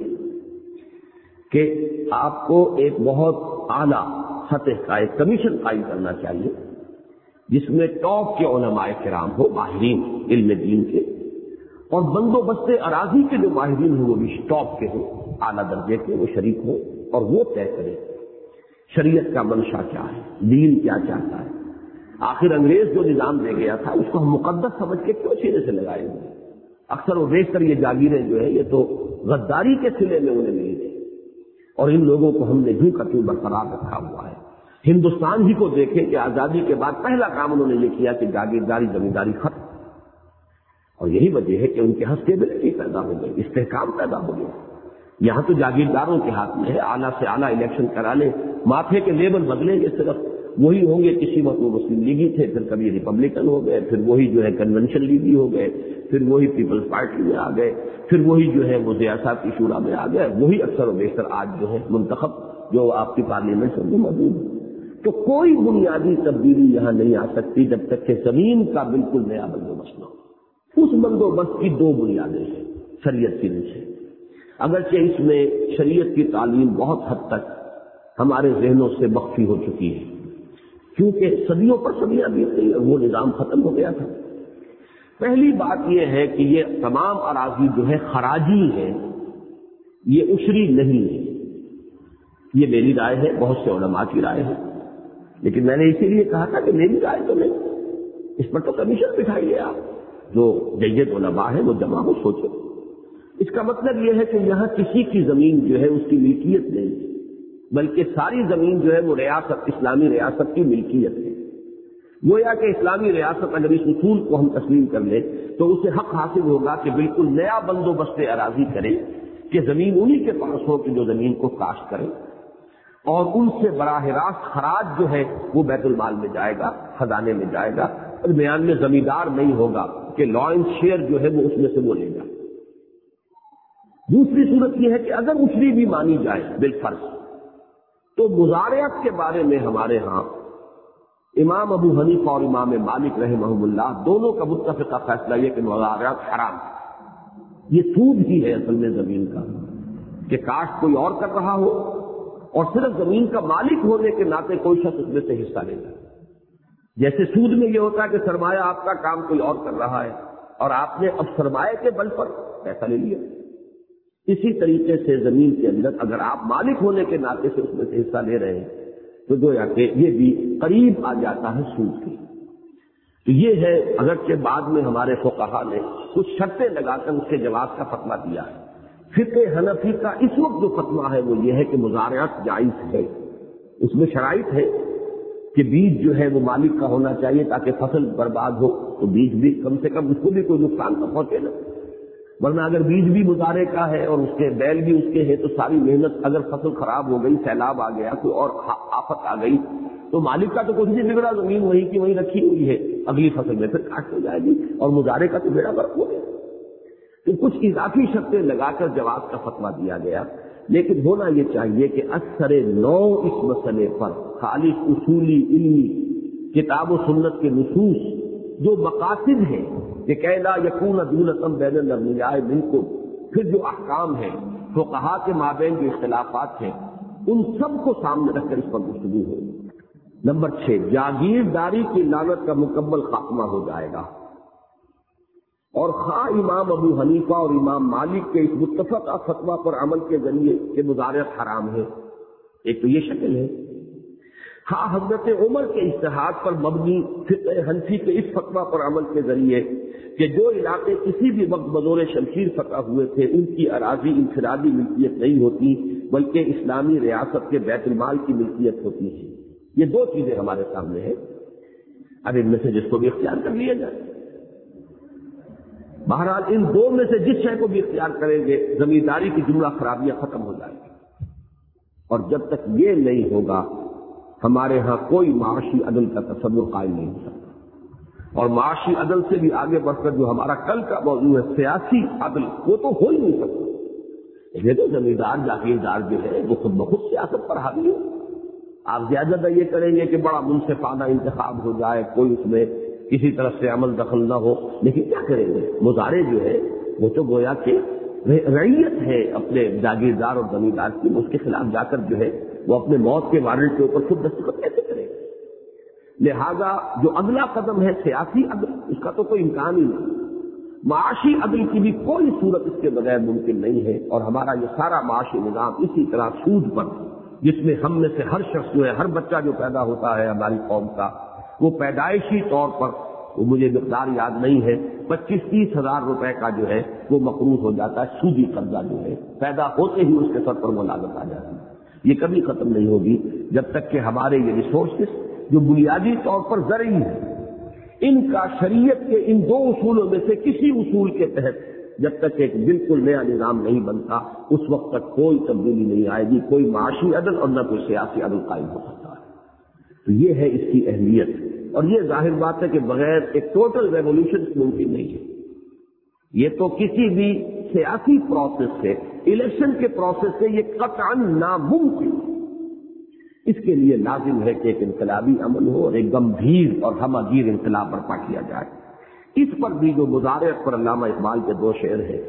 کہ آپ کو ایک بہت اعلیٰ سطح کا ایک کمیشن قائم کرنا چاہیے جس میں ٹاپ کے علماء کرام ہو, ماہرین علم دین کے, اور بندوبست اراضی کے جو ماہرین ہیں وہ بھی ٹاپ کے ہوں, اعلیٰ درجے کے, وہ شریک ہوں اور وہ طے کرے شریعت کا منشا کیا ہے, دین کیا چاہتا ہے. آخر انگریز جو نظام دے گیا تھا اس کو ہم مقدس سمجھ کے کیوں سینے سے لگائے ہوئے. اکثر وہ دیکھ کر یہ جاگیریں جو ہے یہ تو غداری کے سلے میں انہیں ملی تھی, اور ان لوگوں کو ہم نے جوں کا توں برقرار رکھا ہوا ہے. ہندوستان ہی کو دیکھیں کہ آزادی کے بعد پہلا کام انہوں نے یہ کیا کہ جاگیرداری زمینداری ختم, اور یہی وجہ ہے کہ ان کے اسٹیبلٹی پیدا ہو گئی, استحکام پیدا ہو گیا. یہاں تو جاگیرداروں کے ہاتھ میں ہے, اعلیٰ سے اعلیٰ الیکشن کرا لیں, ماتھے کے لیبل بدلیں گے, صرف وہی ہوں گے. کسی وقت وہ مسلم لیگی تھے, پھر کبھی ریپبلکن ہو گئے, پھر وہی جو ہے کنونشن لیگی ہو گئے, پھر وہی پیپلز پارٹی میں آ گئے, پھر وہی جو ہے وہ ریاست کی شورا میں آ گئے, وہی اکثر و بیشتر آج جو ہے منتخب جو آپ کی پارلیمنٹ میں موجود ہے. تو کوئی بنیادی تبدیلی یہاں نہیں آ سکتی جب تک کہ زمین کا بالکل نیا بندوبست نہ ہو. اس بندوبست کی دو بنیادیں ہیں شریعت کے نیچے. اگرچہ اس میں شریعت کی تعلیم بہت حد تک ہمارے ذہنوں سے مخفی ہو چکی ہے، کیونکہ صدیوں پر صدیاں بیت گئی اور وہ نظام ختم ہو گیا تھا۔ پہلی بات یہ ہے کہ یہ تمام اراضی جو ہے خراجی ہے، یہ عشری نہیں ہے۔ یہ میری رائے ہے، بہت سے علماء کی رائے ہے، لیکن میں نے اسی لیے کہا تھا کہ میری رائے تو نہیں، اس پر تو کمیشن بٹھائیے آپ، جو جید علماء ہے وہ جمع ہو سوچے۔ اس کا مطلب یہ ہے کہ یہاں کسی کی زمین جو ہے اس کی ملکیت نہیں ہے، بلکہ ساری زمین جو ہے وہ ریاست، اسلامی ریاست کی ملکیت ہے۔ گویا کہ اسلامی ریاست اگر اس اصول کو ہم تسلیم کر لیں تو اسے حق حاصل ہوگا کہ بالکل نیا بندوبست اراضی کرے کہ زمین انہی کے پاس ہو کہ جو زمین کو کاشت کرے، اور ان سے براہ راست خراج جو ہے وہ بیت المال میں جائے گا، خزانے میں جائے گا، درمیان میں زمیندار نہیں ہوگا کہ لائن شیئر جو ہے وہ اس میں سے وہ لے گا۔ دوسری صورت یہ ہے کہ اگر عشری بھی مانی جائے بالفرض، تو مزارعت کے بارے میں ہمارے ہاں امام ابو حنیفہ اور امام مالک رحمہم اللہ دونوں کا متفقہ فیصلہ یہ کہ مزارعت حرام ہے۔ یہ سود ہی ہے اصل میں زمین کا، کہ کاشت کوئی اور کر رہا ہو اور صرف زمین کا مالک ہونے کے ناطے کوئی شخص اس میں سے حصہ لے گا۔ جیسے سود میں یہ ہوتا ہے کہ سرمایہ آپ کا، کام کوئی اور کر رہا ہے اور آپ نے اب سرمایہ کے بل پر پیسہ لے لیا، اسی طریقے سے زمین کے اندر اگر آپ مالک ہونے کے ناطے سے اس میں سے حصہ لے رہے ہیں تو گویا کہ یہ بھی قریب آ جاتا ہے سود کی۔ تو یہ ہے، اگرچہ بعد میں ہمارے فقہا نے کچھ شرطیں لگا کر اس کے جواز کا فتویٰ دیا ہے۔ فقہ حنفی کا اس وقت جو فتویٰ ہے وہ یہ ہے کہ مزارعت جائز ہے، اس میں شرائط ہے کہ بیج جو ہے وہ مالک کا ہونا چاہیے تاکہ فصل برباد ہو تو بیج بھی کم سے کم اس کو بھی کوئی نقصان نہ پہنچے نا، ورنہ اگر بیج بھی مزارع کا ہے اور اس کے بیل بھی اس کے ہیں تو ساری محنت، اگر فصل خراب ہو گئی، سیلاب آ گیا، کوئی اور آفت آ گئی تو مالک کا تو کچھ نہیں بگڑا، زمین وہی کی وہی رکھی ہوئی ہے، اگلی فصل میں پھر کاشت ہو جائے گی اور مزارع کا تو بیڑا غرق ہو گیا۔ تو کچھ اضافی شرطیں لگا کر جواز کا فتویٰ دیا گیا، لیکن ہونا یہ چاہیے کہ اکثر نو اس مسئلے پر خالص اصولی علمی کتاب و سنت کے نصوص جو مقاصد ہیں کہ کہ لا یکون دونۃ بین الاغنیاء منکم، پھر جو احکام ہیں فقہا کے مابین جو اختلافات ہیں ان سب کو سامنے رکھ کر اس پر گفتگو ہو۔ نمبر چھ، جاگیرداری کی لعنت کا مکمل خاتمہ ہو جائے گا، اور خواہ امام ابو حنیفہ اور امام مالک کے اس متفقہ فتویٰ پر عمل کے ذریعے کہ مزارعت حرام ہے، ایک تو یہ شکل ہے، ہاں حضرت عمر کے اجتہاد پر مبنی فقہ حنفی کے اس فتویٰ پر عمل کے ذریعے کہ جو علاقے کسی بھی وقت بزور شمشیر فتح ہوئے تھے ان کی اراضی انفرادی ملکیت نہیں ہوتی بلکہ اسلامی ریاست کے بیت المال کی ملکیت ہوتی ہے۔ یہ دو چیزیں ہمارے سامنے ہیں، اب ان میں سے جس کو بھی اختیار کر لیا جائے، بہرحال ان دو میں سے جس شے کو بھی اختیار کریں گے زمینداری کی جملہ خرابیاں ختم ہو جائیں گی، اور جب تک یہ نہیں ہوگا ہمارے ہاں کوئی معاشی عدل کا تصور قائم نہیں ہو سکتا، اور معاشی عدل سے بھی آگے بڑھ کر جو ہمارا کل کا موضوع ہے سیاسی عدل، وہ تو ہو ہی نہیں سکتا۔ یہ تو زمیندار جاگیردار جو ہے وہ خود بخود سیاست پر حاوی ہے۔ آپ زیادہ یہ کریں گے کہ بڑا منصفانہ انتخاب ہو جائے، کوئی اس میں کسی طرف سے عمل دخل نہ ہو، لیکن کیا کریں گے؟ مظاہرے جو ہے وہ تو گویا کہ رعیت ہے اپنے جاگیردار اور زمیندار کی، اس کے خلاف جا کر جو ہے وہ اپنے موت کے وارنٹ کے اوپر خود دستخط کیسے کرے گا؟ لہذا جو اگلا قدم ہے سیاسی عدل، اس کا تو کوئی امکان ہی نہیں، معاشی عدل کی بھی کوئی صورت اس کے بغیر ممکن نہیں ہے، اور ہمارا یہ سارا معاشی نظام اسی طرح سود پر، جس میں ہم میں سے ہر شخص جو ہے، ہر بچہ جو پیدا ہوتا ہے ہماری قوم کا، وہ پیدائشی طور پر، وہ مجھے مقدار یاد نہیں ہے، پچیس تیس ہزار روپے کا جو ہے وہ مقروض ہو جاتا ہے، سودی قرضہ جو ہے پیدا ہوتے ہی اس کے سر پر وہ لاگت آ جاتی ہے۔ یہ کبھی ختم نہیں ہوگی جب تک کہ ہمارے یہ ریسورسز جو بنیادی طور پر زرعی ہیں، ان کا شریعت کے ان دو اصولوں میں سے کسی اصول کے تحت جب تک ایک بالکل نیا نظام نہیں بنتا، اس وقت تک کوئی تبدیلی نہیں آئے گی، کوئی معاشی عدل اور نہ کوئی سیاسی عدل قائم ہو سکتا ہے۔ تو یہ ہے اس کی اہمیت، اور یہ ظاہر بات ہے کہ بغیر ایک ٹوٹل ریولیوشن ممکن نہیں ہے۔ یہ تو کسی بھی سیاسی پروسیس سے، الیکشن کے پروسیس سے یہ قطعاً ناممکن ہے۔ اس کے لیے لازم ہے کہ ایک انقلابی عمل ہو اور ایک گمبھیر اور ہمہ گیر انقلاب برپا کیا جائے۔ اس پر بھی جو مزارعت پر علامہ اقبال کے دو شعر ہیں،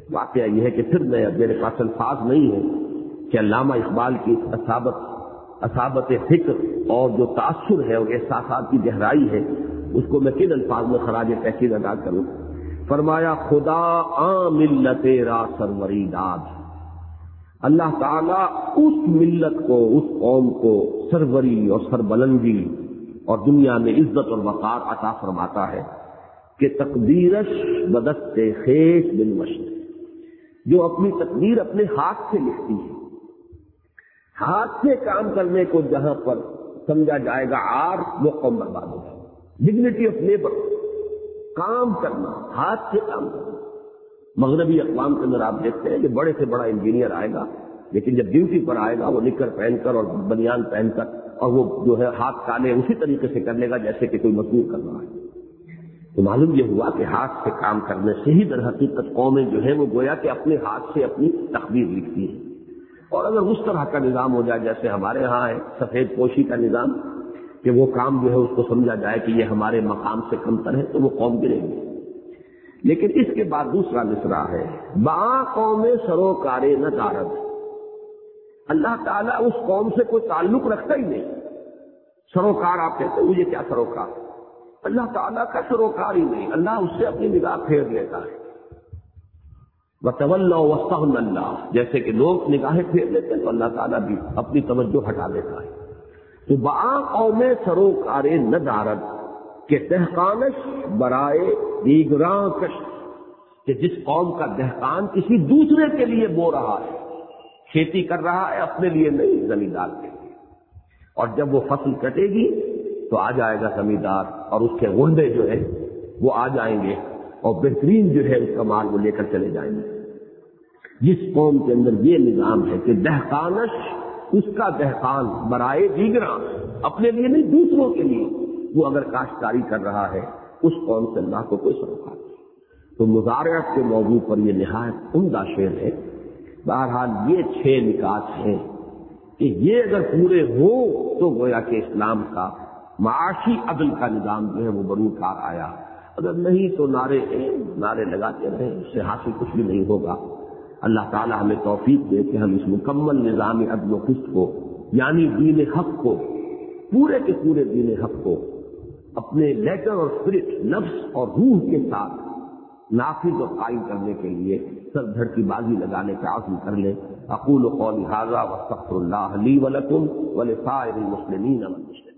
واقعہ یہ ہے کہ پھر میں میرے پاس الفاظ نہیں ہے کہ علامہ اقبال کی اصابت اصابت فکر اور جو تاثر ہے اور احساسات کی گہرائی ہے اس کو میں کن الفاظ میں خراج تحسین ادا کروں. فرمایا خدا آ ملت را سروری داد، اللہ تعالیٰ اس ملت کو، اس قوم کو سروری اور سربلندی اور دنیا میں عزت اور وقار عطا فرماتا ہے کہ تقدیرش بدست خیش بالمشت، جو اپنی تقدیر اپنے ہاتھ سے لکھتی ہے. ہاتھ سے کام کرنے کو جہاں پر سمجھا جائے گا آر، وہ قوم برباد ہو جائے. ڈگنیٹی آف لیبر، کام کرنا، ہاتھ سے کام کرنا. مغربی اقوام کے اندر آپ دیکھتے ہیں کہ بڑے سے بڑا انجینئر آئے گا لیکن جب ڈیوٹی پر آئے گا وہ نکر پہن کر اور بنیان پہن کر اور وہ جو ہے ہاتھ کالے اسی طریقے سے کر لے گا جیسے کہ کوئی مزدور کر رہا ہے. تو معلوم یہ ہوا کہ ہاتھ سے کام کرنے سے ہی در حقیقت قومیں جو ہے وہ گویا کہ اپنے ہاتھ سے اپنی تقدیر لکھتی ہے. اور اگر اس طرح کا نظام ہو جائے جیسے ہمارے ہاں ہے سفید پوشی کا نظام کہ وہ کام جو ہے اس کو سمجھا جائے کہ یہ ہمارے مقام سے کمتر ہے تو وہ قوم گرے گی. لیکن اس کے بعد دوسرا مصرع ہے با قوم سروکار نہ دارد، اللہ تعالیٰ اس قوم سے کوئی تعلق رکھتا ہی نہیں. سروکار آپ کہتے ہیں مجھے کیا سروکار، اللہ تعالیٰ کا سروکار ہی نہیں، اللہ اس سے اپنی نگاہ پھیر لیتا ہے. وَتَوَلَّوْا وَاسْتَغْنَى اللَّهُ، جیسے کہ لوگ نگاہیں پھیر لیتے ہیں تو اللہ تعالیٰ بھی اپنی توجہ ہٹا لیتا ہے. تو با قوم سروکار نہ دارد کہ دہقانش برائے دیگراں کش، کہ جس قوم کا دہقان کسی دوسرے کے لیے بو رہا ہے، کھیتی کر رہا ہے اپنے لیے نہیں، زمیندار کے لیے. اور جب وہ فصل کٹے گی تو آ جائے گا زمیندار اور اس کے غنڈے جو ہے وہ آ جائیں گے اور بہترین جو ہے اس کا مال وہ لے کر چلے جائیں گے. جس قوم کے اندر یہ نظام ہے کہ دہقانش، اس کا دہقان برائے دیگراں، اپنے لیے نہیں دوسروں کے لیے وہ اگر کاشتکاری کر رہا ہے، اس قوم سے اللہ کو کوئی سروکار نہیں. تو مزارعت کے موضوع پر یہ نہایت عمدہ شعر ہے. بہرحال یہ چھ نکات ہیں کہ یہ اگر پورے ہوں تو گویا کہ اسلام کا معاشی عدل کا نظام جو ہے وہ بروز کار آیا. اگر نہیں تو نعرے ہیں، نعرے لگاتے رہیں، اس سے حاصل کچھ بھی نہیں ہوگا. اللہ تعالی ہمیں توفیق دے کہ ہم اس مکمل نظام عدل و قسط کو، یعنی دین حق کو، پورے کے پورے دین حق کو اپنے لیٹر اور اسپرٹ، نفس اور روح کے ساتھ نافذ اور قائم کرنے کے لیے سر دھڑ کی بازی لگانے کا عزم کر لیں. اقول قولی ھذا واستغفر اللہ لی ولکم ولسائر المسلمین والمسلمات.